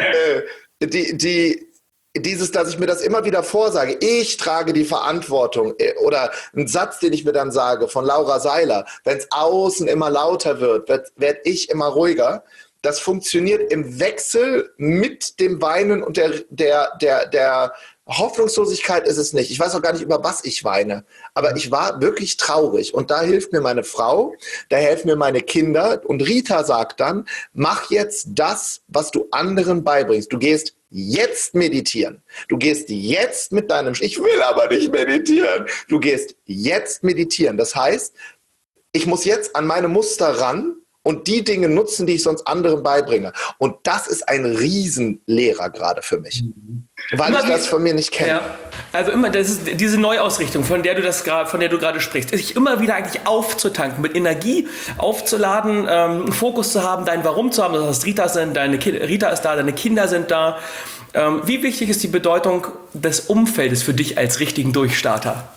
S2: Dieses, dass ich mir das immer wieder vorsage, ich trage die Verantwortung, oder ein Satz, den ich mir dann sage von Laura Seiler, wenn es außen immer lauter wird, werde ich immer ruhiger. Das funktioniert im Wechsel mit dem Weinen und der Hoffnungslosigkeit ist es nicht. Ich weiß auch gar nicht, über was ich weine, aber ich war wirklich traurig und da hilft mir meine Frau, da helfen mir meine Kinder und Rita sagt dann, mach jetzt das, was du anderen beibringst. Du gehst jetzt meditieren. Du gehst jetzt mit ich will aber nicht meditieren. Du gehst jetzt meditieren. Das heißt, ich muss jetzt an meine Muster ran und die Dinge nutzen, die ich sonst anderen beibringe. Und das ist ein Riesenlehrer gerade für mich, weil ich das von mir nicht kenne. Ja.
S1: Also immer, das ist diese Neuausrichtung, von der du gerade sprichst, sich immer wieder eigentlich aufzutanken, mit Energie aufzuladen, Fokus zu haben, dein Warum zu haben. Das heißt, Rita ist da, deine Kinder sind da. Wie wichtig ist die Bedeutung des Umfeldes für dich als richtigen Durchstarter?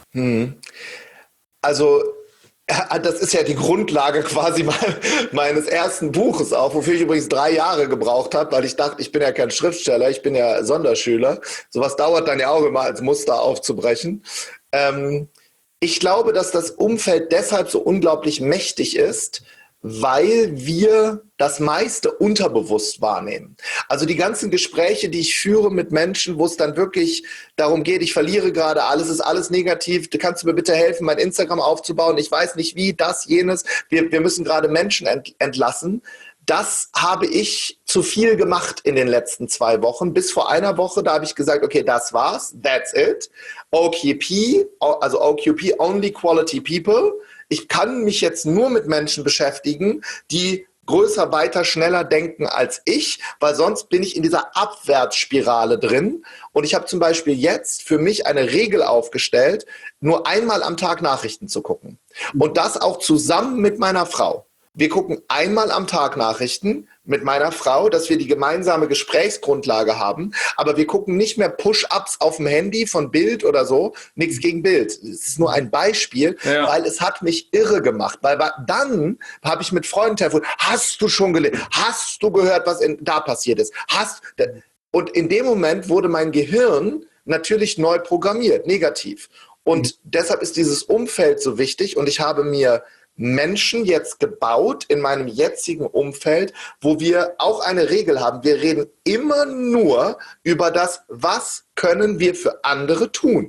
S2: Also das ist ja die Grundlage quasi meines ersten Buches auch, wofür ich übrigens 3 Jahre gebraucht habe, weil ich dachte, ich bin ja kein Schriftsteller, ich bin ja Sonderschüler. Sowas dauert dann ja auch immer als Muster aufzubrechen. Ich glaube, dass das Umfeld deshalb so unglaublich mächtig ist, weil wir das meiste unterbewusst wahrnehmen. Also die ganzen Gespräche, die ich führe mit Menschen, wo es dann wirklich darum geht, ich verliere gerade alles, ist alles negativ, kannst du mir bitte helfen, mein Instagram aufzubauen, ich weiß nicht wie, das, jenes, wir müssen gerade Menschen entlassen. Das habe ich zu viel gemacht in den letzten 2 Wochen. Bis vor einer Woche, da habe ich gesagt, okay, das war's, that's it. OQP, also OQP, Only Quality People. Ich kann mich jetzt nur mit Menschen beschäftigen, die größer, weiter, schneller denken als ich, weil sonst bin ich in dieser Abwärtsspirale drin. Und ich habe zum Beispiel jetzt für mich eine Regel aufgestellt, nur einmal am Tag Nachrichten zu gucken. Und das auch zusammen mit meiner Frau. Wir gucken einmal am Tag Nachrichten mit meiner Frau, dass wir die gemeinsame Gesprächsgrundlage haben. Aber wir gucken nicht mehr Push-Ups auf dem Handy von Bild oder so. Nichts gegen Bild. Es ist nur ein Beispiel, weil es hat mich irre gemacht. Weil dann habe ich mit Freunden telefoniert. Hast du schon gelesen? Hast du gehört, was da passiert ist? Und in dem Moment wurde mein Gehirn natürlich neu programmiert, negativ. Und deshalb ist dieses Umfeld so wichtig. Und ich habe mir Menschen jetzt gebaut in meinem jetzigen Umfeld, wo wir auch eine Regel haben. Wir reden immer nur über das, was können wir für andere tun.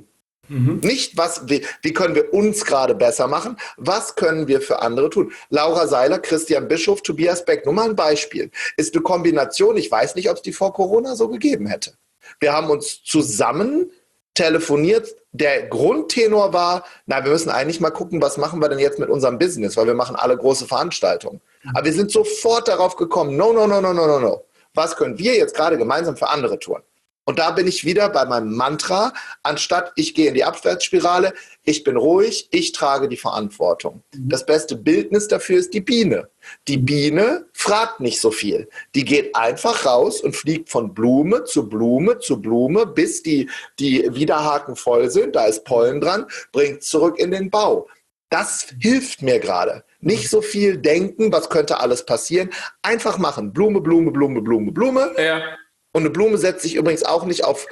S2: Nicht, wie können wir uns gerade besser machen, was können wir für andere tun. Laura Seiler, Christian Bischof, Tobias Beck, nur mal ein Beispiel. Ist eine Kombination, ich weiß nicht, ob es die vor Corona so gegeben hätte. Wir haben uns zusammen telefoniert, der Grundtenor war, wir müssen eigentlich mal gucken, was machen wir denn jetzt mit unserem Business, weil wir machen alle große Veranstaltungen. Aber wir sind sofort darauf gekommen, no. Was können wir jetzt gerade gemeinsam für andere tun? Und da bin ich wieder bei meinem Mantra, anstatt ich gehe in die Abwärtsspirale, ich bin ruhig, ich trage die Verantwortung. Das beste Bildnis dafür ist die Biene. Die Biene fragt nicht so viel. Die geht einfach raus und fliegt von Blume zu Blume zu Blume, bis die Widerhaken voll sind, da ist Pollen dran, bringt zurück in den Bau. Das hilft mir gerade. Nicht so viel denken, was könnte alles passieren. Einfach machen. Blume, Blume, Blume, Blume, Blume.
S1: Ja.
S2: Und eine Biene setzt sich übrigens auch nicht auf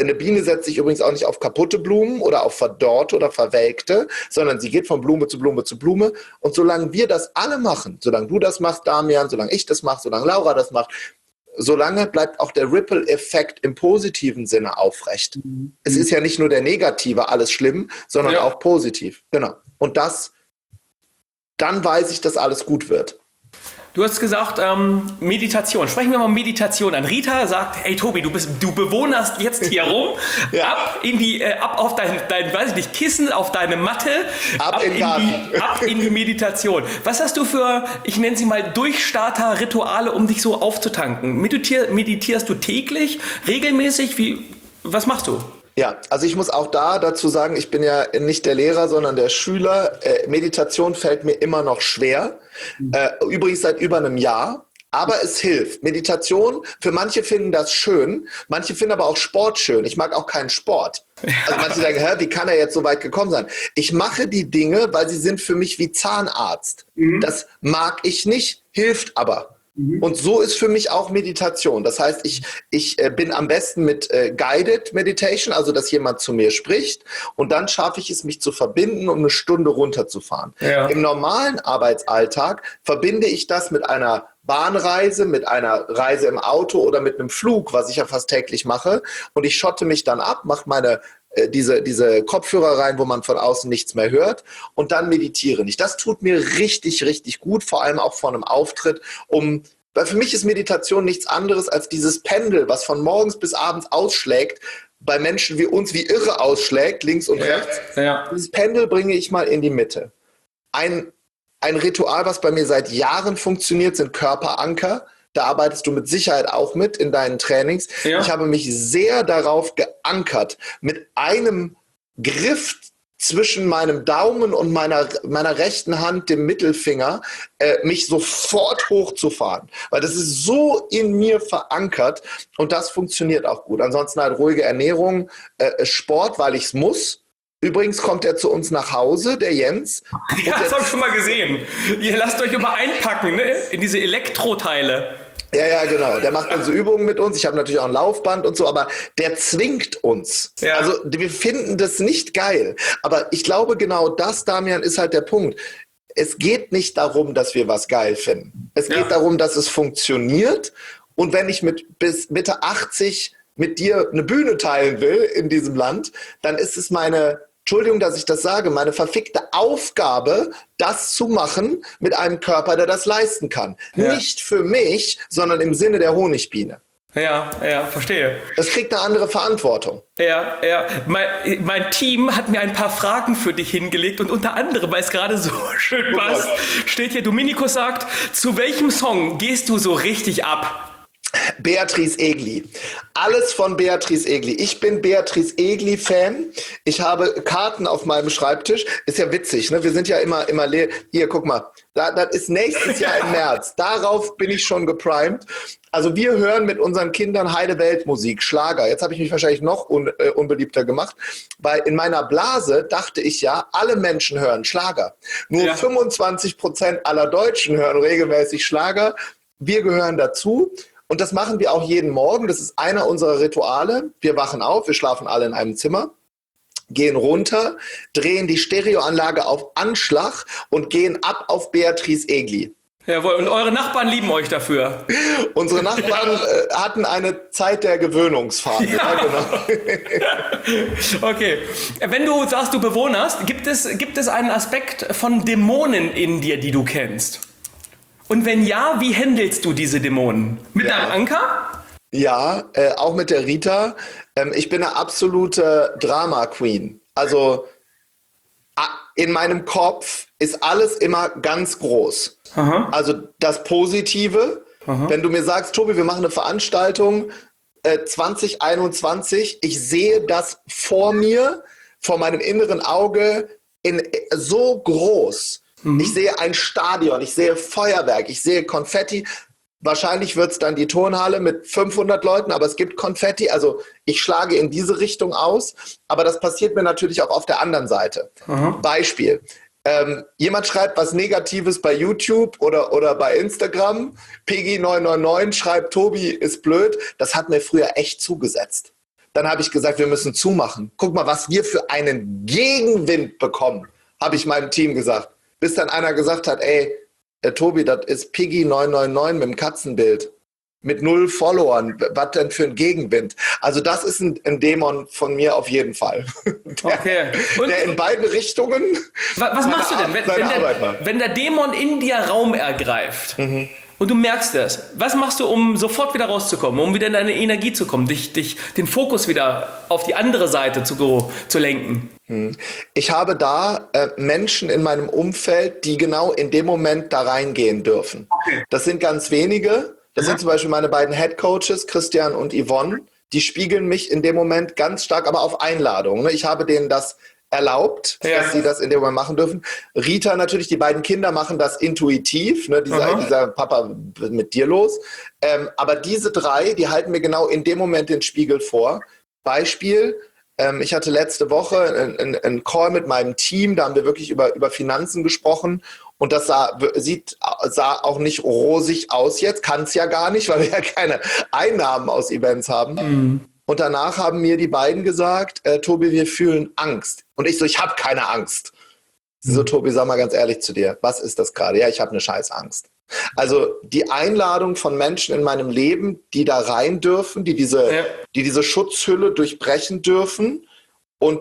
S2: kaputte Blumen oder auf verdorrte oder verwelkte, sondern sie geht von Blume zu Blume zu Blume. Und solange wir das alle machen, solange du das machst, Damian, solange ich das mache, solange Laura das macht, solange bleibt auch der Ripple-Effekt im positiven Sinne aufrecht. Es ist ja nicht nur der negative alles schlimm, sondern auch positiv. Genau. Und dann weiß ich, dass alles gut wird.
S1: Du hast gesagt, Meditation. Sprechen wir mal Meditation an. Rita sagt, hey Tobi, du bewohnerst jetzt hier rum, ab auf dein weiß ich nicht, Kissen, auf deine Matte, ab in die Meditation. Was hast du für, ich nenne sie mal Durchstarter-Rituale, um dich so aufzutanken? Meditierst du täglich, regelmäßig? Was machst du?
S2: Ja, also ich muss auch dazu sagen, ich bin ja nicht der Lehrer, sondern der Schüler. Meditation fällt mir immer noch schwer. Übrigens seit über einem Jahr. Aber es hilft. Meditation, für manche finden das schön, manche finden aber auch Sport schön. Ich mag auch keinen Sport. Also manche sagen, wie kann er jetzt so weit gekommen sein? Ich mache die Dinge, weil sie sind für mich wie Zahnarzt. Das mag ich nicht, hilft aber. Und so ist für mich auch Meditation. Das heißt, ich bin am besten mit Guided Meditation, also dass jemand zu mir spricht und dann schaffe ich es, mich zu verbinden, um eine Stunde runterzufahren. Ja. Im normalen Arbeitsalltag verbinde ich das mit einer Bahnreise, mit einer Reise im Auto oder mit einem Flug, was ich ja fast täglich mache. Und ich schotte mich dann ab, mache meine diese Kopfhörer rein, wo man von außen nichts mehr hört und dann meditiere ich. Das tut mir richtig, richtig gut, vor allem auch vor einem Auftritt, weil für mich ist Meditation nichts anderes als dieses Pendel, was von morgens bis abends ausschlägt, bei Menschen wie uns wie irre ausschlägt, links und rechts. Ja. Dieses Pendel bringe ich mal in die Mitte. Ein Ritual, was bei mir seit Jahren funktioniert, sind Körperanker. Da arbeitest du mit Sicherheit auch mit in deinen Trainings. Ja. Ich habe mich sehr darauf geankert, mit einem Griff zwischen meinem Daumen und meiner rechten Hand, dem Mittelfinger, mich sofort hochzufahren. Weil das ist so in mir verankert und das funktioniert auch gut. Ansonsten halt ruhige Ernährung, Sport, weil ich es muss. Übrigens kommt er zu uns nach Hause, der Jens.
S1: Ja, das habe ich schon mal gesehen. Ihr lasst euch immer einpacken, ne? In diese Elektroteile.
S2: Ja, genau. Der macht dann so Übungen mit uns. Ich habe natürlich auch ein Laufband und so, aber der zwingt uns. Ja. Also wir finden das nicht geil. Aber ich glaube, genau das, Damian, ist halt der Punkt. Es geht nicht darum, dass wir was geil finden. Es geht darum, dass es funktioniert. Und wenn ich bis Mitte 80 mit dir eine Bühne teilen will in diesem Land, dann ist es Entschuldigung, dass ich das sage, meine verfickte Aufgabe, das zu machen mit einem Körper, der das leisten kann. Ja. Nicht für mich, sondern im Sinne der Honigbiene.
S1: Ja, verstehe.
S2: Das kriegt eine andere Verantwortung.
S1: Ja. Mein Team hat mir ein paar Fragen für dich hingelegt und unter anderem, weil es gerade so schön passt, steht hier, Dominikus sagt, zu welchem Song gehst du so richtig ab?
S2: Beatrice Egli. Alles von Beatrice Egli. Ich bin Beatrice Egli-Fan. Ich habe Karten auf meinem Schreibtisch. Ist ja witzig, ne? Wir sind ja immer leer. Hier, guck mal. Das ist nächstes Jahr im März. Darauf bin ich schon geprimed. Also wir hören mit unseren Kindern heile Weltmusik, Schlager. Jetzt habe ich mich wahrscheinlich noch unbeliebter gemacht, weil in meiner Blase dachte ich ja, alle Menschen hören Schlager. Nur 25% aller Deutschen hören regelmäßig Schlager. Wir gehören dazu. Und das machen wir auch jeden Morgen. Das ist einer unserer Rituale. Wir wachen auf, wir schlafen alle in einem Zimmer, gehen runter, drehen die Stereoanlage auf Anschlag und gehen ab auf Beatrice Egli.
S1: Jawohl, und eure Nachbarn lieben euch dafür.
S2: Unsere Nachbarn hatten eine Zeit der Gewöhnungsphase. Ja.
S1: Genau. Okay. Wenn du sagst, du bewunderst, gibt es einen Aspekt von Dämonen in dir, die du kennst? Und wenn ja, wie handelst du diese Dämonen? Mit deinem Anker?
S2: Ja, auch mit der Rita. Ich bin eine absolute Drama-Queen. Also in meinem Kopf ist alles immer ganz groß. Aha. Also das Positive, wenn du mir sagst, Tobi, wir machen eine Veranstaltung 2021, ich sehe das vor mir, vor meinem inneren Auge so groß. Ich sehe ein Stadion, ich sehe Feuerwerk, ich sehe Konfetti. Wahrscheinlich wird es dann die Turnhalle mit 500 Leuten, aber es gibt Konfetti. Also ich schlage in diese Richtung aus, aber das passiert mir natürlich auch auf der anderen Seite. Beispiel. Jemand schreibt was Negatives bei YouTube oder bei Instagram. Piggy999 schreibt, Tobi ist blöd. Das hat mir früher echt zugesetzt. Dann habe ich gesagt, wir müssen zumachen. Guck mal, was wir für einen Gegenwind bekommen, habe ich meinem Team gesagt. Bis dann einer gesagt hat, ey, Tobi, das ist Piggy999 mit dem Katzenbild. Mit 0 Followern. Was denn für ein Gegenwind? Also das ist ein Dämon von mir auf jeden Fall. Der in beiden Richtungen.
S1: Was machst du denn, wenn der Dämon in dir Raum ergreift? Und du merkst es. Was machst du, um sofort wieder rauszukommen, um wieder in deine Energie zu kommen, den Fokus wieder auf die andere Seite zu lenken?
S2: Ich habe da Menschen in meinem Umfeld, die genau in dem Moment da reingehen dürfen. Okay. Das sind ganz wenige. Das sind zum Beispiel meine beiden Head Coaches, Christian und Yvonne. Die spiegeln mich in dem Moment ganz stark, aber auf Einladung. Ich habe denen das erlaubt, dass sie das in dem Moment machen dürfen. Rita natürlich, die beiden Kinder machen das intuitiv, ne, dieser Papa mit dir los. Aber diese drei, die halten mir genau in dem Moment den Spiegel vor. Beispiel, ich hatte letzte Woche einen Call mit meinem Team, da haben wir wirklich über Finanzen gesprochen und das sah auch nicht rosig aus jetzt, kann es ja gar nicht, weil wir ja keine Einnahmen aus Events haben. Und danach haben mir die beiden gesagt, Tobi, wir fühlen Angst. Und ich so, ich habe keine Angst. Sie so, Tobi, sag mal ganz ehrlich zu dir, was ist das gerade? Ja, ich habe eine Scheißangst. Also die Einladung von Menschen in meinem Leben, die da rein dürfen, die diese Schutzhülle durchbrechen dürfen und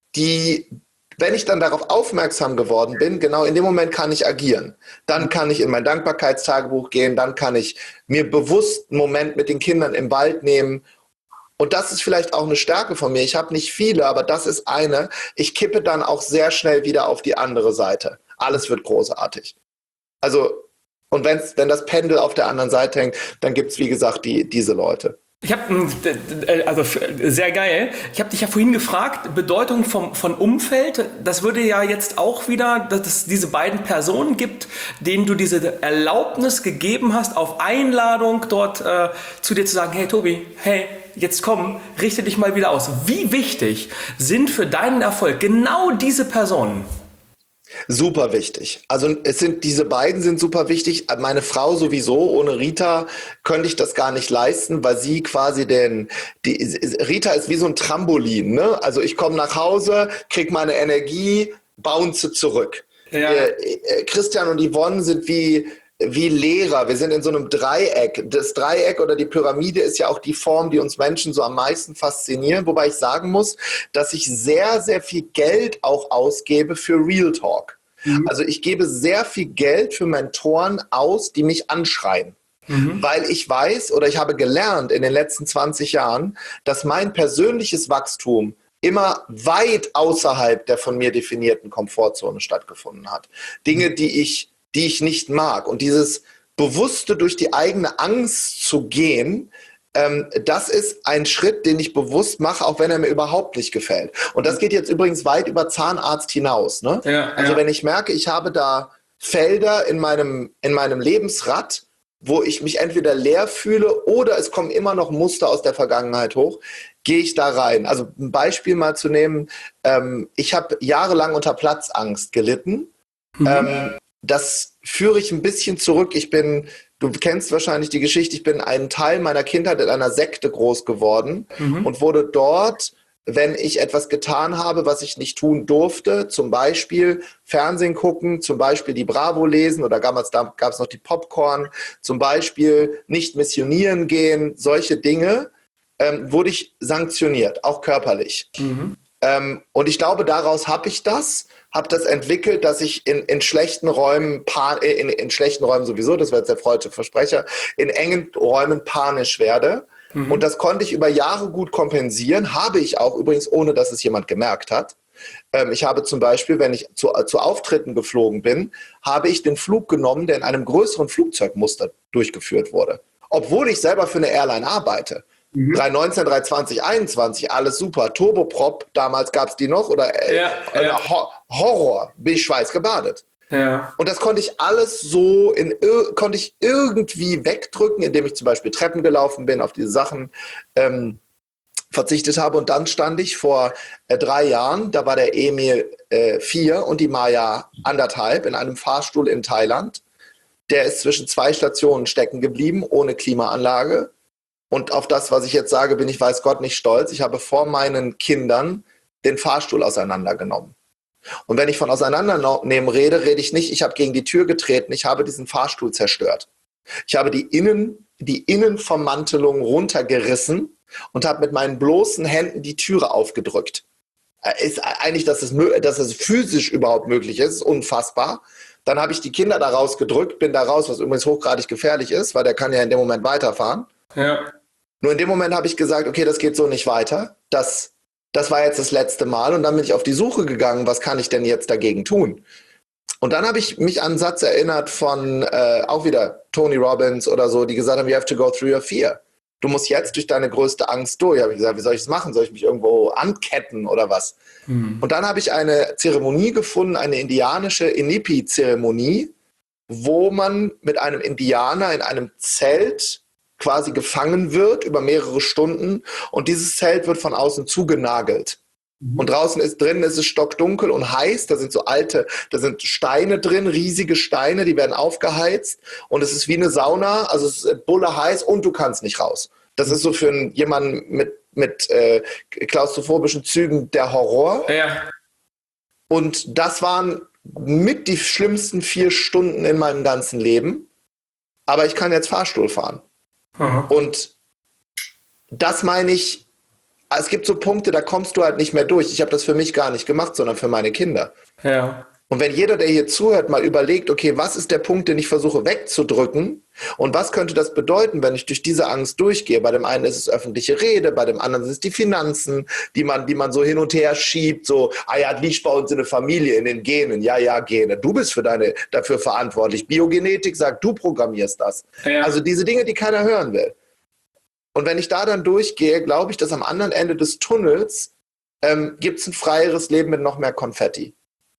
S2: wenn ich dann darauf aufmerksam geworden bin, genau in dem Moment kann ich agieren. Dann kann ich in mein Dankbarkeitstagebuch gehen, dann kann ich mir bewusst einen Moment mit den Kindern im Wald nehmen. Und das ist vielleicht auch eine Stärke von mir. Ich habe nicht viele, aber das ist eine. Ich kippe dann auch sehr schnell wieder auf die andere Seite. Alles wird großartig. Also, und wenn das Pendel auf der anderen Seite hängt, dann gibt es, wie gesagt, diese Leute.
S1: Also sehr geil. Ich habe dich ja vorhin gefragt, Bedeutung von Umfeld. Das würde ja jetzt auch wieder, dass es diese beiden Personen gibt, denen du diese Erlaubnis gegeben hast, auf Einladung dort zu dir zu sagen, hey Tobi, hey, jetzt komm, richte dich mal wieder aus. Wie wichtig sind für deinen Erfolg genau diese Personen?
S2: Super wichtig. Also diese beiden sind super wichtig. Meine Frau sowieso. Ohne Rita könnte ich das gar nicht leisten, weil sie quasi Rita ist wie so ein Trampolin. Ne? Also ich komme nach Hause, kriege meine Energie, bounce zurück. Ja. Christian und Yvonne sind wie Lehrer. Wir sind in so einem Dreieck. Das Dreieck oder die Pyramide ist ja auch die Form, die uns Menschen so am meisten faszinieren. Wobei ich sagen muss, dass ich sehr, sehr viel Geld auch ausgebe für Real Talk. Also ich gebe sehr viel Geld für Mentoren aus, die mich anschreien. Weil ich weiß oder ich habe gelernt in den letzten 20 Jahren, dass mein persönliches Wachstum immer weit außerhalb der von mir definierten Komfortzone stattgefunden hat. Dinge, die ich nicht mag. Und dieses Bewusste durch die eigene Angst zu gehen, das ist ein Schritt, den ich bewusst mache, auch wenn er mir überhaupt nicht gefällt. Und das geht jetzt übrigens weit über Zahnarzt hinaus. Ne? Also wenn ich merke, ich habe da Felder in meinem Lebensrad, wo ich mich entweder leer fühle oder es kommen immer noch Muster aus der Vergangenheit hoch, gehe ich da rein. Also ein Beispiel mal zu nehmen, ich habe jahrelang unter Platzangst gelitten. Das führe ich ein bisschen zurück. Du kennst wahrscheinlich die Geschichte, ich bin einen Teil meiner Kindheit in einer Sekte groß geworden und wurde dort wenn ich etwas getan habe, was ich nicht tun durfte, zum Beispiel Fernsehen gucken, zum Beispiel die Bravo lesen oder gab es noch die Popcorn, zum Beispiel nicht missionieren gehen, solche Dinge, wurde ich sanktioniert, auch körperlich. Und ich glaube, daraus habe das entwickelt, dass ich in schlechten Räumen, in schlechten Räumen sowieso, das wäre jetzt der freudsche Versprecher, in engen Räumen panisch werde. Und das konnte ich über Jahre gut kompensieren, habe ich auch übrigens, ohne dass es jemand gemerkt hat. Ich habe zum Beispiel, wenn ich zu Auftritten geflogen bin, habe ich den Flug genommen, der in einem größeren Flugzeugmuster durchgeführt wurde. Obwohl ich selber für eine Airline arbeite. 319, 320, 21, alles super. Turboprop, damals gab es die noch, oder Horror, bin ich schweißgebadet.
S1: Ja.
S2: Und das konnte ich alles so irgendwie wegdrücken, indem ich zum Beispiel Treppen gelaufen bin, auf diese Sachen verzichtet habe. Und dann stand ich vor 3 Jahren, da war der Emil 4 und die Maya 1,5 in einem Fahrstuhl in Thailand. Der ist zwischen 2 Stationen stecken geblieben, ohne Klimaanlage. Und auf das, was ich jetzt sage, bin ich, weiß Gott, nicht stolz. Ich habe vor meinen Kindern den Fahrstuhl auseinandergenommen. Und wenn ich von Auseinandernehmen rede ich nicht, ich habe gegen die Tür getreten, ich habe diesen Fahrstuhl zerstört. Ich habe die Innenvermantelung runtergerissen und habe mit meinen bloßen Händen die Türe aufgedrückt. Ist eigentlich, dass es physisch überhaupt möglich ist unfassbar. Dann habe ich die Kinder da rausgedrückt, bin da raus, was übrigens hochgradig gefährlich ist, weil der kann ja in dem Moment weiterfahren.
S1: Ja.
S2: Nur in dem Moment habe ich gesagt, okay, das geht so nicht weiter. Das war jetzt das letzte Mal. Und dann bin ich auf die Suche gegangen, was kann ich denn jetzt dagegen tun? Und dann habe ich mich an einen Satz erinnert von auch wieder Tony Robbins oder so, die gesagt haben, you have to go through your fear. Du musst jetzt durch deine größte Angst durch. Habe ich gesagt, wie soll ich es machen? Soll ich mich irgendwo anketten oder was? Und dann habe ich eine Zeremonie gefunden, eine indianische Inipi-Zeremonie, wo man mit einem Indianer in einem Zelt quasi gefangen wird über mehrere Stunden und dieses Zelt wird von außen zugenagelt. Und drin ist es stockdunkel und heiß, da sind Steine drin, riesige Steine, die werden aufgeheizt und es ist wie eine Sauna, also es ist bulle heiß und du kannst nicht raus. Das ist so für jemanden mit klaustrophobischen Zügen der Horror.
S1: Ja.
S2: Und das waren mit die schlimmsten 4 Stunden in meinem ganzen Leben, aber ich kann jetzt Fahrstuhl fahren. Und das meine ich, es gibt so Punkte, da kommst du halt nicht mehr durch. Ich habe das für mich gar nicht gemacht, sondern für meine Kinder.
S1: Ja.
S2: Und wenn jeder, der hier zuhört, mal überlegt, okay, was ist der Punkt, den ich versuche wegzudrücken und was könnte das bedeuten, wenn ich durch diese Angst durchgehe? Bei dem einen ist es öffentliche Rede, bei dem anderen sind es die Finanzen, die man so hin und her schiebt, so, liegt bei uns in der Familie, in den Genen, Gene, du bist dafür verantwortlich. Biogenetik sagt, du programmierst das. Ja. Also diese Dinge, die keiner hören will. Und wenn ich da dann durchgehe, glaube ich, dass am anderen Ende des Tunnels gibt es ein freieres Leben mit noch mehr Konfetti.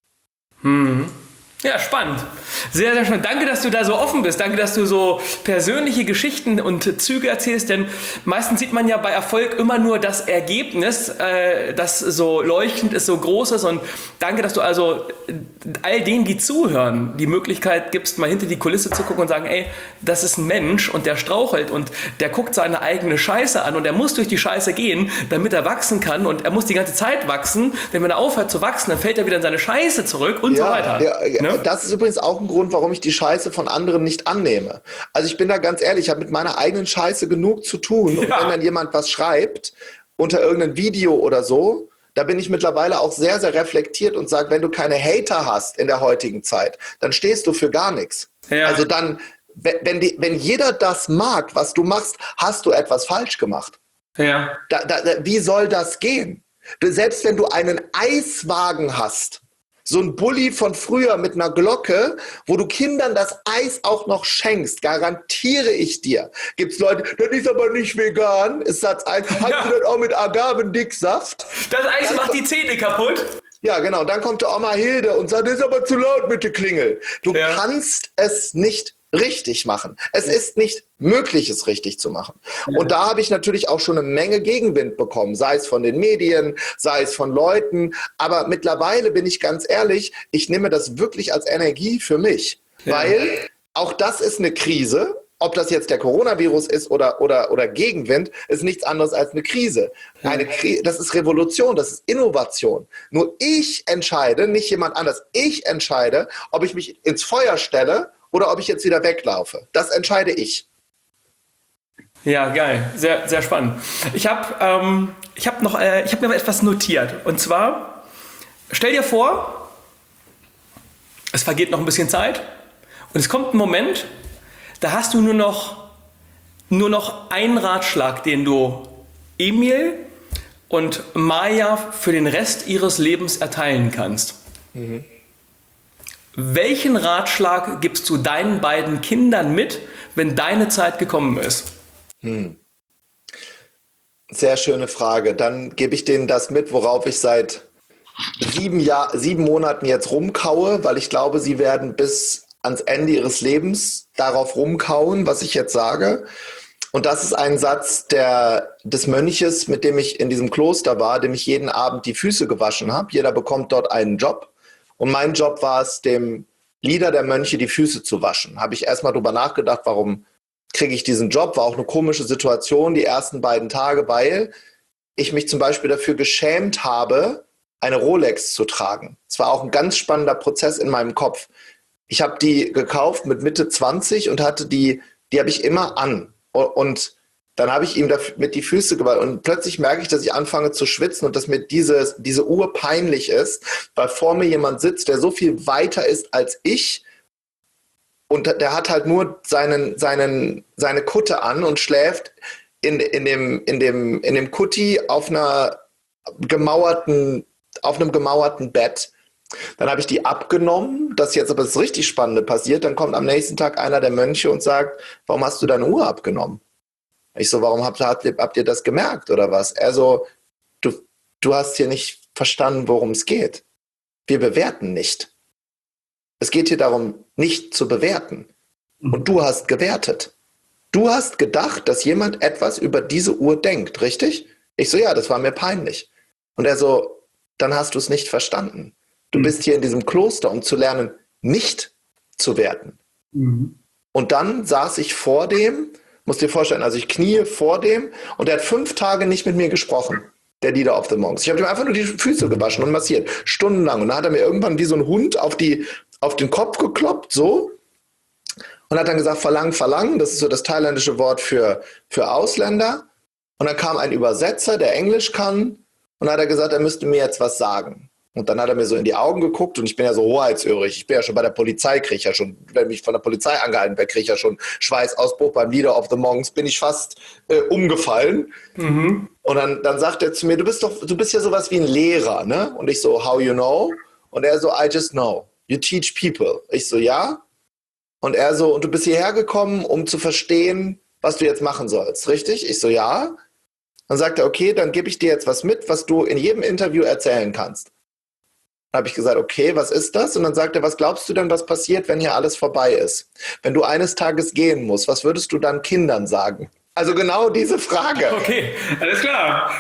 S1: Ja, spannend. Sehr, sehr schön. Danke, dass du da so offen bist. Danke, dass du so persönliche Geschichten und Züge erzählst, denn meistens sieht man ja bei Erfolg immer nur das Ergebnis, das so leuchtend ist, so groß ist, und danke, dass du also all denen, die zuhören, die Möglichkeit gibst, mal hinter die Kulisse zu gucken und sagen, ey, das ist ein Mensch und der strauchelt und der guckt seine eigene Scheiße an und er muss durch die Scheiße gehen, damit er wachsen kann, und er muss die ganze Zeit wachsen, denn wenn er aufhört zu wachsen, dann fällt er wieder in seine Scheiße zurück und so weiter.
S2: Ja. Das ist übrigens auch ein Grund, warum ich die Scheiße von anderen nicht annehme. Also ich bin da ganz ehrlich, ich habe mit meiner eigenen Scheiße genug zu tun. Und wenn dann jemand was schreibt, unter irgendeinem Video oder so, da bin ich mittlerweile auch sehr, sehr reflektiert und sage, wenn du keine Hater hast in der heutigen Zeit, dann stehst du für gar nichts. Ja. Also dann, wenn jeder das mag, was du machst, hast du etwas falsch gemacht.
S1: Ja.
S2: Wie soll das gehen? Selbst wenn du einen Eiswagen hast, so ein Bulli von früher mit einer Glocke, wo du Kindern das Eis auch noch schenkst, garantiere ich dir. Gibt's Leute, das ist aber nicht vegan, ist Satz 1, hast du das auch mit Agavendicksaft?
S1: Das Eis macht die Zähne kaputt.
S2: Ja, genau, dann kommt der Oma Hilde und sagt, das ist aber zu laut mit der Klingel. Du kannst es nicht richtig machen. Es ist nicht möglich, es richtig zu machen. Und da habe ich natürlich auch schon eine Menge Gegenwind bekommen, sei es von den Medien, sei es von Leuten. Aber mittlerweile bin ich ganz ehrlich, ich nehme das wirklich als Energie für mich. Weil auch das ist eine Krise. ob das jetzt der Coronavirus ist oder Gegenwind, ist nichts anderes als eine Krise. Das ist Revolution, das ist Innovation. Nur ich entscheide, nicht jemand anders, ich entscheide, ob ich mich ins Feuer stelle oder ob ich jetzt wieder weglaufe. Das entscheide ich.
S1: Ja, geil. Sehr, sehr spannend. Ich hab mir etwas notiert. Und zwar, stell dir vor, es vergeht noch ein bisschen Zeit und es kommt ein Moment, da hast du nur noch einen Ratschlag, den du Emil und Maya für den Rest ihres Lebens erteilen kannst. Mhm. Welchen Ratschlag gibst du deinen beiden Kindern mit, wenn deine Zeit gekommen ist?
S2: Sehr schöne Frage. Dann gebe ich denen das mit, worauf ich seit 7 Monaten jetzt rumkaue, weil ich glaube, sie werden bis ans Ende ihres Lebens darauf rumkauen, was ich jetzt sage. Und das ist ein Satz des Mönches, mit dem ich in diesem Kloster war, dem ich jeden Abend die Füße gewaschen habe. Jeder bekommt dort einen Job. Und mein Job war es, dem Leader der Mönche die Füße zu waschen. Habe ich erstmal drüber nachgedacht, warum kriege ich diesen Job. War auch eine komische Situation die ersten 2 Tage, weil ich mich zum Beispiel dafür geschämt habe, eine Rolex zu tragen. Es war auch ein ganz spannender Prozess in meinem Kopf. Ich habe die gekauft mit Mitte 20 und hatte die habe ich immer an. Und dann habe ich ihm mit die Füße gewaschen. Und plötzlich merke ich, dass ich anfange zu schwitzen und dass mir diese Uhr peinlich ist, weil vor mir jemand sitzt, der so viel weiter ist als ich. Und der hat halt nur seine Kutte an und schläft in dem Kutti auf einem gemauerten Bett. Dann habe ich die abgenommen. Das ist jetzt aber das richtig Spannende passiert. Dann kommt am nächsten Tag einer der Mönche und sagt, warum hast du deine Uhr abgenommen? Ich so, warum habt ihr das gemerkt oder was? Er so, du hast hier nicht verstanden, worum es geht. Wir bewerten nicht. Es geht hier darum, nicht zu bewerten. Und du hast gewertet. Du hast gedacht, dass jemand etwas über diese Uhr denkt, richtig? Ich so, ja, das war mir peinlich. Und er so, dann hast du es nicht verstanden. Du bist hier in diesem Kloster, um zu lernen, nicht zu werten. Mhm. Und dann saß ich vor dem, musst dir vorstellen, also ich kniee vor dem und er hat 5 Tage nicht mit mir gesprochen, der Leader of the Monks. Ich habe ihm einfach nur die Füße gewaschen und massiert, stundenlang. Und dann hat er mir irgendwann wie so ein Hund auf den Kopf gekloppt, so. Und hat dann gesagt, verlangen, das ist so das thailändische Wort für Ausländer. Und dann kam ein Übersetzer, der Englisch kann, und dann hat er gesagt, er müsste mir jetzt was sagen. Und dann hat er mir so in die Augen geguckt und ich bin ja so hoheitsöhrig. Ich bin ja schon bei der Polizei, kriege ich ja schon, wenn mich von der Polizei angehalten werde, kriege ich ja schon Schweißausbruch. Beim Leader of the Monks bin ich fast umgefallen. Mhm. Und dann sagt er zu mir, du bist ja sowas wie ein Lehrer, ne? Und ich so, how you know? Und er so, I just know. You teach people. Ich so, ja. Und er so, und du bist hierher gekommen, um zu verstehen, was du jetzt machen sollst, richtig? Ich so, ja. Dann sagt er, okay, dann gebe ich dir jetzt was mit, was du in jedem Interview erzählen kannst. Dann habe ich gesagt, okay, was ist das? Und dann sagt er, was glaubst du denn, was passiert, wenn hier alles vorbei ist? Wenn du eines Tages gehen musst, was würdest du dann Kindern sagen? Also genau diese Frage.
S1: Okay, alles klar.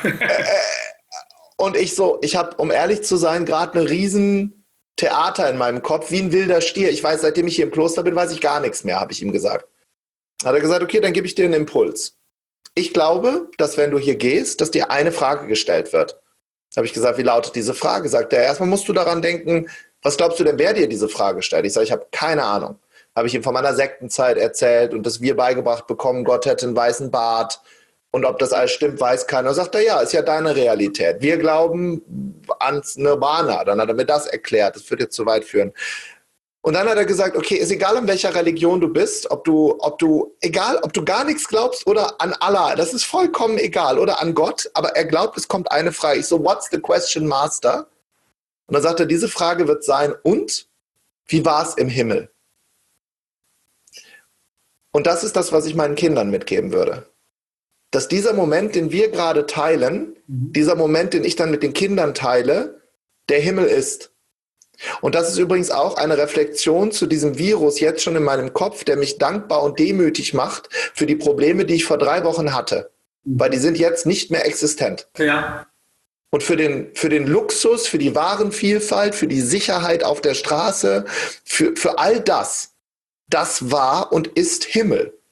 S2: Und ich habe, um ehrlich zu sein, gerade eine riesen Theater in meinem Kopf, wie ein wilder Stier. Ich weiß, seitdem ich hier im Kloster bin, weiß ich gar nichts mehr, habe ich ihm gesagt. Hat er gesagt, okay, dann gebe ich dir einen Impuls. Ich glaube, dass wenn du hier gehst, dass dir eine Frage gestellt wird. Habe ich gesagt, wie lautet diese Frage? Sagt er, erstmal musst du daran denken, was glaubst du denn, wer dir diese Frage stellt? Ich sage, ich habe keine Ahnung. Habe ich ihm von meiner Sektenzeit erzählt und dass wir beigebracht bekommen, Gott hätte einen weißen Bart. Und ob das alles stimmt, weiß keiner. Sagt er, ja, ist ja deine Realität. Wir glauben ans Nirvana. Dann hat er mir das erklärt. Das würde jetzt zu weit führen. Und dann hat er gesagt, okay, ist egal, in welcher Religion du bist, ob du gar nichts glaubst oder an Allah, das ist vollkommen egal, oder an Gott, aber er glaubt, es kommt eine Frage. Ich so, what's the question, Master? Und dann sagt er, diese Frage wird sein, und wie war es im Himmel? Und das ist das, was ich meinen Kindern mitgeben würde. Dass dieser Moment, den wir gerade teilen, dieser Moment, den ich dann mit den Kindern teile, der Himmel ist. Und das ist übrigens auch eine Reflexion zu diesem Virus jetzt schon in meinem Kopf, der mich dankbar und demütig macht für die Probleme, die ich vor 3 Wochen hatte. Weil die sind jetzt nicht mehr existent.
S1: Ja.
S2: Und für den Luxus, für die Warenvielfalt, für die Sicherheit auf der Straße, für all das war und ist Himmel.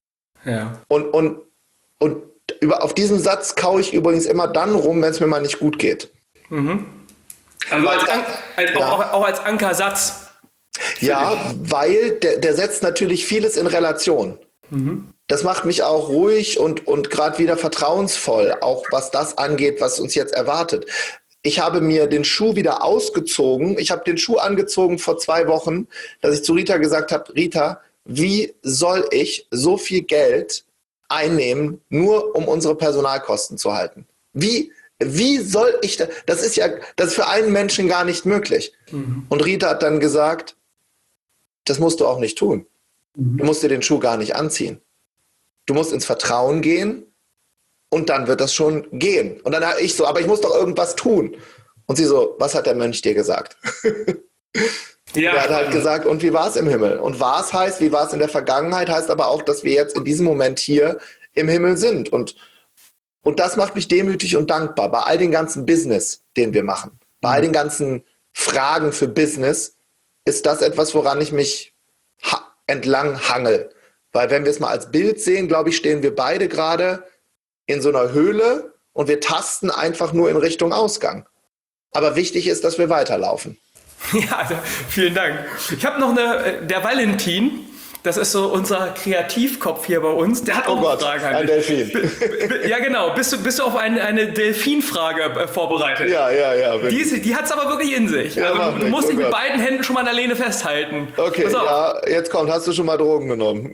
S1: Ja.
S2: Und auf diesen Satz kaue ich übrigens immer dann rum, wenn es mir mal nicht gut geht.
S1: Also auch als Ankersatz.
S2: Ja, weil der setzt natürlich vieles in Relation. Das macht mich auch ruhig und gerade wieder vertrauensvoll, auch was das angeht, was uns jetzt erwartet. Ich habe mir den Schuh wieder ausgezogen. Ich habe den Schuh angezogen vor 2 Wochen, dass ich zu Rita gesagt habe, Rita, wie soll ich so viel Geld einnehmen, nur um unsere Personalkosten zu halten? Wie soll ich das? Das ist für einen Menschen gar nicht möglich. Und Rita hat dann gesagt, das musst du auch nicht tun. Du musst dir den Schuh gar nicht anziehen. Du musst ins Vertrauen gehen und dann wird das schon gehen. Und dann habe ich so, aber ich muss doch irgendwas tun. Und sie so, was hat der Mönch dir gesagt?
S1: Ja.
S2: Er hat halt gesagt, und wie war es im Himmel? Und was heißt, wie war es in der Vergangenheit, heißt aber auch, dass wir jetzt in diesem Moment hier im Himmel sind. Und das macht mich demütig und dankbar bei all den ganzen Business, den wir machen. Bei all den ganzen Fragen für Business ist das etwas, woran ich mich entlang hangel. Weil wenn wir es mal als Bild sehen, glaube ich, stehen wir beide gerade in so einer Höhle und wir tasten einfach nur in Richtung Ausgang. Aber wichtig ist, dass wir weiterlaufen.
S1: Ja, also vielen Dank. Ich habe noch der Valentin, das ist so unser Kreativkopf hier bei uns, der hat auch eine Frage.
S2: Ein Delfin.
S1: Ja, genau. Bist du auf eine Delfinfrage vorbereitet?
S2: Ja.
S1: Die hat es aber wirklich in sich.
S2: Ja,
S1: also, du musst dich mit beiden Händen schon mal an der Lehne festhalten.
S2: Okay, ja, jetzt kommt. Hast du schon mal Drogen genommen?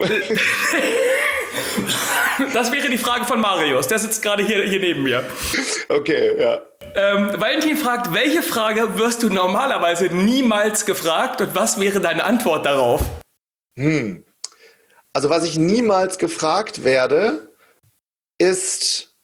S1: Das wäre die Frage von Marius. Der sitzt gerade hier neben mir.
S2: Okay, ja.
S1: Valentin fragt, welche Frage wirst du normalerweise niemals gefragt und was wäre deine Antwort darauf?
S2: Also was ich niemals gefragt werde, ist,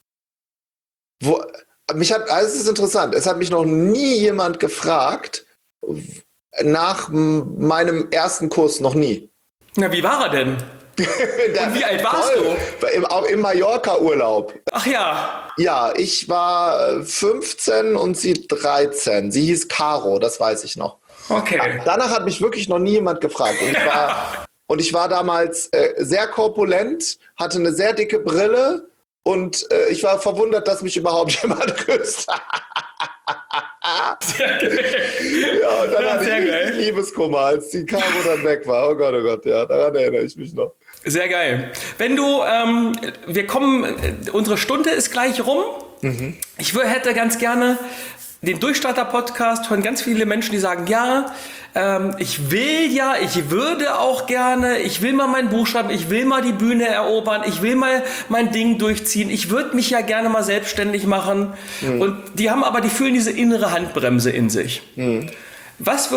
S2: es ist interessant, es hat mich noch nie jemand gefragt, nach meinem ersten Kuss, noch nie.
S1: Na, wie war er denn? Und wie alt warst du?
S2: Auch im Mallorca-Urlaub.
S1: Ach ja.
S2: Ja, ich war 15 und sie 13. Sie hieß Caro, das weiß ich noch.
S1: Okay.
S2: Danach hat mich wirklich noch nie jemand gefragt. Und ich war damals sehr korpulent, hatte eine sehr dicke Brille und ich war verwundert, dass mich überhaupt jemand küsst.
S1: Sehr geil.
S2: Ja, und dann hatte ich
S1: geil.
S2: Liebeskummer, als die Caro dann weg war. Oh Gott, ja, daran erinnere ich mich noch.
S1: Sehr geil. Wenn du, unsere Stunde ist gleich rum. Ich hätte ganz gerne den Durchstarter-Podcast von ganz vielen Menschen, die sagen, ja, ich würde auch gerne, ich will mal mein Buch schreiben, ich will mal die Bühne erobern, ich will mal mein Ding durchziehen, ich würde mich ja gerne mal selbstständig machen. Und die fühlen diese innere Handbremse in sich. Was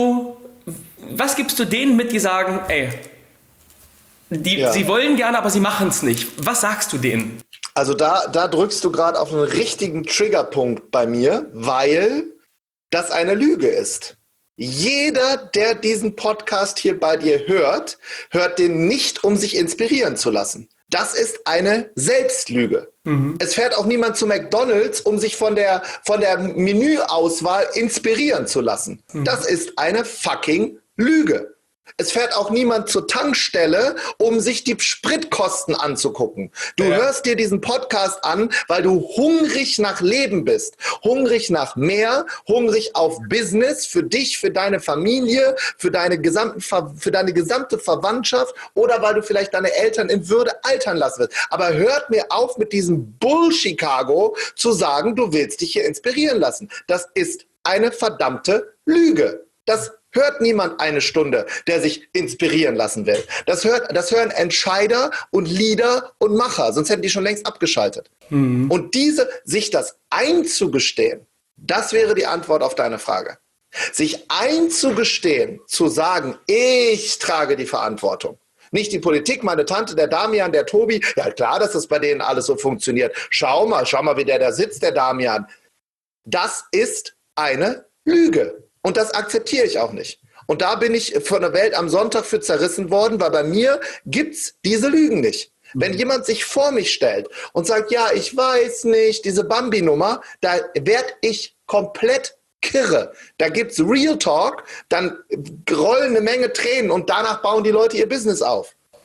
S1: gibst du denen mit, die sagen, ey, sie wollen gerne, aber sie machen es nicht. Was sagst du denen?
S2: Also da drückst du gerade auf einen richtigen Triggerpunkt bei mir, weil das eine Lüge ist. Jeder, der diesen Podcast hier bei dir hört den nicht, um sich inspirieren zu lassen. Das ist eine Selbstlüge. Es fährt auch niemand zu McDonald's, um sich von der Menüauswahl inspirieren zu lassen. Das ist eine fucking Lüge. Es fährt auch niemand zur Tankstelle, um sich die Spritkosten anzugucken. Du hörst dir diesen Podcast an, weil du hungrig nach Leben bist. Hungrig nach mehr, hungrig auf Business, für dich, für deine Familie, für deine gesamte Verwandtschaft oder weil du vielleicht deine Eltern in Würde altern lassen willst. Aber hört mir auf mit diesem Bull-Chicago zu sagen, du willst dich hier inspirieren lassen. Das ist eine verdammte Lüge. Das hört niemand eine Stunde, der sich inspirieren lassen will. Das hören Entscheider und Leader und Macher, sonst hätten die schon längst abgeschaltet. Und sich das einzugestehen, das wäre die Antwort auf deine Frage. Sich einzugestehen, zu sagen, ich trage die Verantwortung. Nicht die Politik, meine Tante, der Damian, der Tobi. Ja klar, dass das bei denen alles so funktioniert. Schau mal, wie der da sitzt, der Damian. Das ist eine Lüge. Und das akzeptiere ich auch nicht. Und da bin ich von der Welt am Sonntag für zerrissen worden, weil bei mir gibt's diese Lügen nicht. Wenn jemand sich vor mich stellt und sagt, ja, ich weiß nicht, diese Bambi-Nummer, da werde ich komplett kirre. Da gibt's Real Talk, dann rollen eine Menge Tränen und danach bauen die Leute ihr Business auf.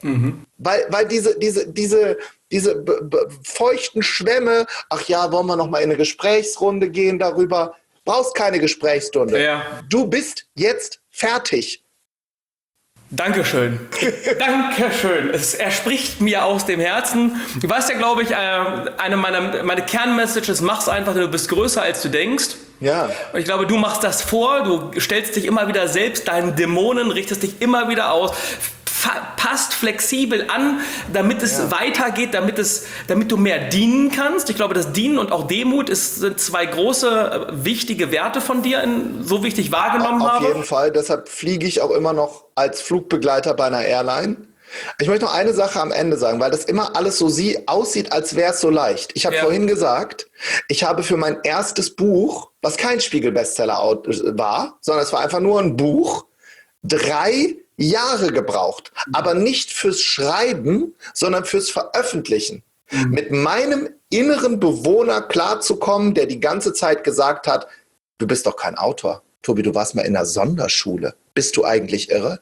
S2: Weil diese feuchten Schwämme, ach ja, wollen wir noch mal in eine Gesprächsrunde gehen darüber, brauchst keine Gesprächsstunde.
S1: Ja.
S2: Du bist jetzt fertig.
S1: Dankeschön. Dankeschön. Er spricht mir aus dem Herzen. Du weißt ja, glaube ich, eine meiner Kernmessages, mach's einfach, du bist größer, als du denkst.
S2: Ja.
S1: Und ich glaube, du machst das vor, du stellst dich immer wieder selbst deinen Dämonen, richtest dich immer wieder aus, passt flexibel an, damit es weitergeht, damit du mehr dienen kannst. Ich glaube, das Dienen und auch Demut sind zwei große, wichtige Werte von dir, so wichtig wahrgenommen habe.
S2: Auf jeden Fall, deshalb fliege ich auch immer noch als Flugbegleiter bei einer Airline. Ich möchte noch eine Sache am Ende sagen, weil das immer alles so aussieht, als wäre es so leicht. Ich habe vorhin gesagt, ich habe für mein erstes Buch, was kein Spiegel-Bestseller war, sondern es war einfach nur ein Buch, 3 Jahre gebraucht, aber nicht fürs Schreiben, sondern fürs Veröffentlichen. Mit meinem inneren Bewohner klarzukommen, der die ganze Zeit gesagt hat, du bist doch kein Autor. Tobi, du warst mal in einer Sonderschule. Bist du eigentlich irre?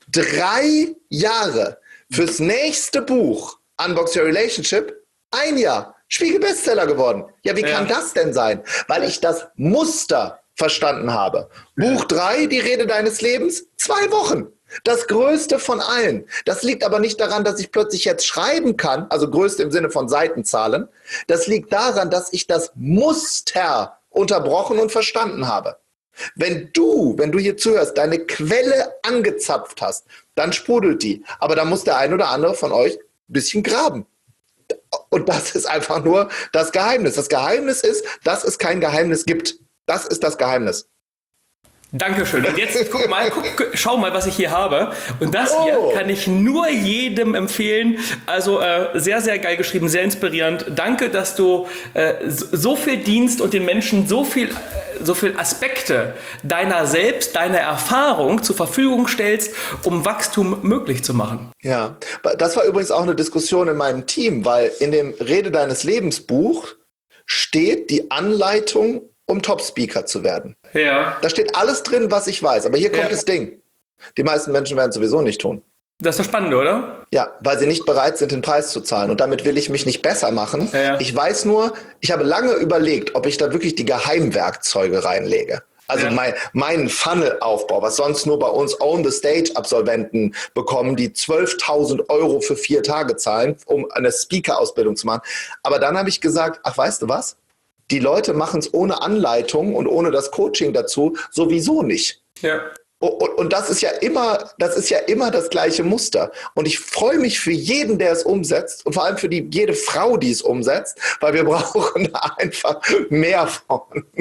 S2: 3 Jahre fürs nächste Buch, Unbox Your Relationship, 1 Jahr, Spiegel-Bestseller geworden. Ja, wie kann das denn sein? Weil ich das Muster verstanden habe. Buch 3, die Rede deines Lebens, 2 Wochen. Das Größte von allen. Das liegt aber nicht daran, dass ich plötzlich jetzt schreiben kann, also größte im Sinne von Seitenzahlen. Das liegt daran, dass ich das Muster unterbrochen und verstanden habe. Wenn du hier zuhörst, deine Quelle angezapft hast, dann sprudelt die. Aber da muss der ein oder andere von euch ein bisschen graben. Und das ist einfach nur das Geheimnis. Das Geheimnis ist, dass es kein Geheimnis gibt. Das ist das Geheimnis.
S1: Dankeschön. Und jetzt schau mal, was ich hier habe. Und das hier kann ich nur jedem empfehlen. Also sehr, sehr geil geschrieben, sehr inspirierend. Danke, dass du so viel dienst und den Menschen so viel Aspekte deiner selbst, deiner Erfahrung zur Verfügung stellst, um Wachstum möglich zu machen.
S2: Ja, das war übrigens auch eine Diskussion in meinem Team, weil in dem Rede deines Lebens Buch steht die Anleitung, um Top-Speaker zu werden.
S1: Ja.
S2: Da steht alles drin, was ich weiß. Aber hier kommt das Ding. Die meisten Menschen werden es sowieso nicht tun.
S1: Das ist doch spannend, oder?
S2: Ja, weil sie nicht bereit sind, den Preis zu zahlen. Und damit will ich mich nicht besser machen. Ja. Ich weiß nur, ich habe lange überlegt, ob ich da wirklich die Geheimwerkzeuge reinlege. Also meinen Funnel-Aufbau, was sonst nur bei uns On-the-Stage-Absolventen bekommen, die 12.000 € für 4 Tage zahlen, um eine Speaker-Ausbildung zu machen. Aber dann habe ich gesagt, ach, weißt du was? Die Leute machen es ohne Anleitung und ohne das Coaching dazu sowieso nicht. Ja. Und das ist ja immer das gleiche Muster. Und ich freue mich für jeden, der es umsetzt und vor allem für jede Frau, die es umsetzt, weil wir brauchen einfach mehr von.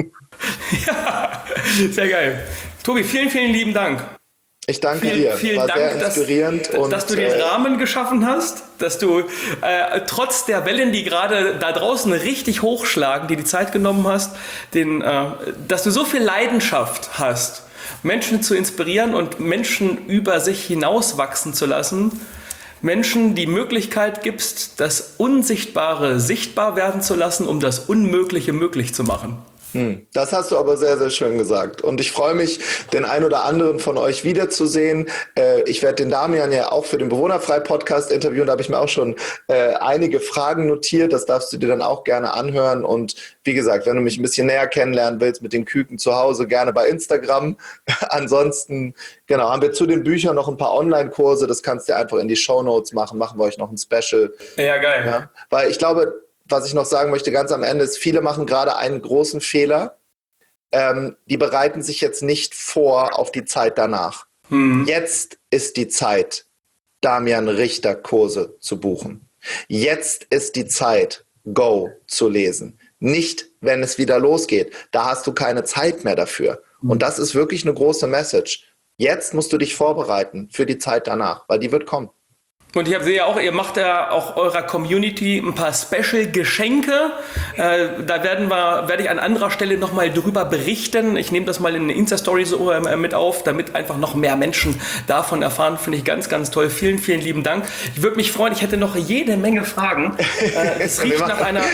S1: Ja, sehr geil. Tobi, vielen, vielen lieben Dank.
S2: Ich danke dir.
S1: Vielen
S2: War
S1: Dank,
S2: sehr inspirierend
S1: dass du den Rahmen geschaffen hast, dass du trotz der Wellen, die gerade da draußen richtig hochschlagen, die Zeit genommen hast, dass du so viel Leidenschaft hast, Menschen zu inspirieren und Menschen über sich hinaus wachsen zu lassen, Menschen die Möglichkeit gibst, das Unsichtbare sichtbar werden zu lassen, um das Unmögliche möglich zu machen.
S2: Das hast du aber sehr, sehr schön gesagt. Und ich freue mich, den einen oder anderen von euch wiederzusehen. Ich werde den Damian ja auch für den Bewohnerfrei-Podcast interviewen. Da habe ich mir auch schon einige Fragen notiert. Das darfst du dir dann auch gerne anhören. Und wie gesagt, wenn du mich ein bisschen näher kennenlernen willst mit den Küken zu Hause, gerne bei Instagram. Ansonsten, genau, haben wir zu den Büchern noch ein paar Online-Kurse. Das kannst du einfach in die Shownotes machen. Machen wir euch noch ein Special.
S1: Ja, geil.
S2: Ja? Weil ich glaube, was ich noch sagen möchte ganz am Ende ist, viele machen gerade einen großen Fehler. Die bereiten sich jetzt nicht vor auf die Zeit danach. Jetzt ist die Zeit, Damian Richter Kurse zu buchen. Jetzt ist die Zeit, Go zu lesen. Nicht, wenn es wieder losgeht. Da hast du keine Zeit mehr dafür. Und das ist wirklich eine große Message. Jetzt musst du dich vorbereiten für die Zeit danach, weil die wird kommen.
S1: Und ich sehe ja auch, ihr macht ja auch eurer Community ein paar Special-Geschenke. Da werde ich an anderer Stelle nochmal drüber berichten. Ich nehme das mal in eine Insta-Story so mit auf, damit einfach noch mehr Menschen davon erfahren. Finde ich ganz, ganz toll. Vielen, vielen lieben Dank. Ich würde mich freuen, ich hätte noch jede Menge Fragen. Es riecht nach einer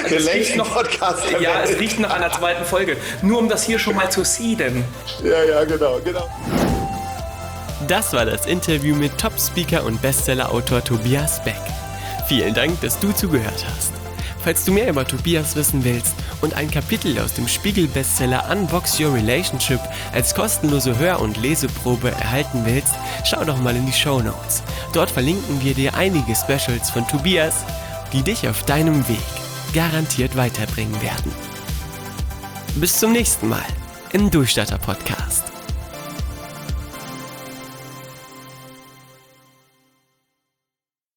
S1: zweiten Folge. Nur um das hier schon mal zu seeden.
S2: Ja, genau.
S3: Das war das Interview mit Top-Speaker und Bestseller-Autor Tobias Beck. Vielen Dank, dass du zugehört hast. Falls du mehr über Tobias wissen willst und ein Kapitel aus dem Spiegel-Bestseller Unbox Your Relationship als kostenlose Hör- und Leseprobe erhalten willst, schau doch mal in die Shownotes. Dort verlinken wir dir einige Specials von Tobias, die dich auf deinem Weg garantiert weiterbringen werden. Bis zum nächsten Mal im Durchstarter Podcast.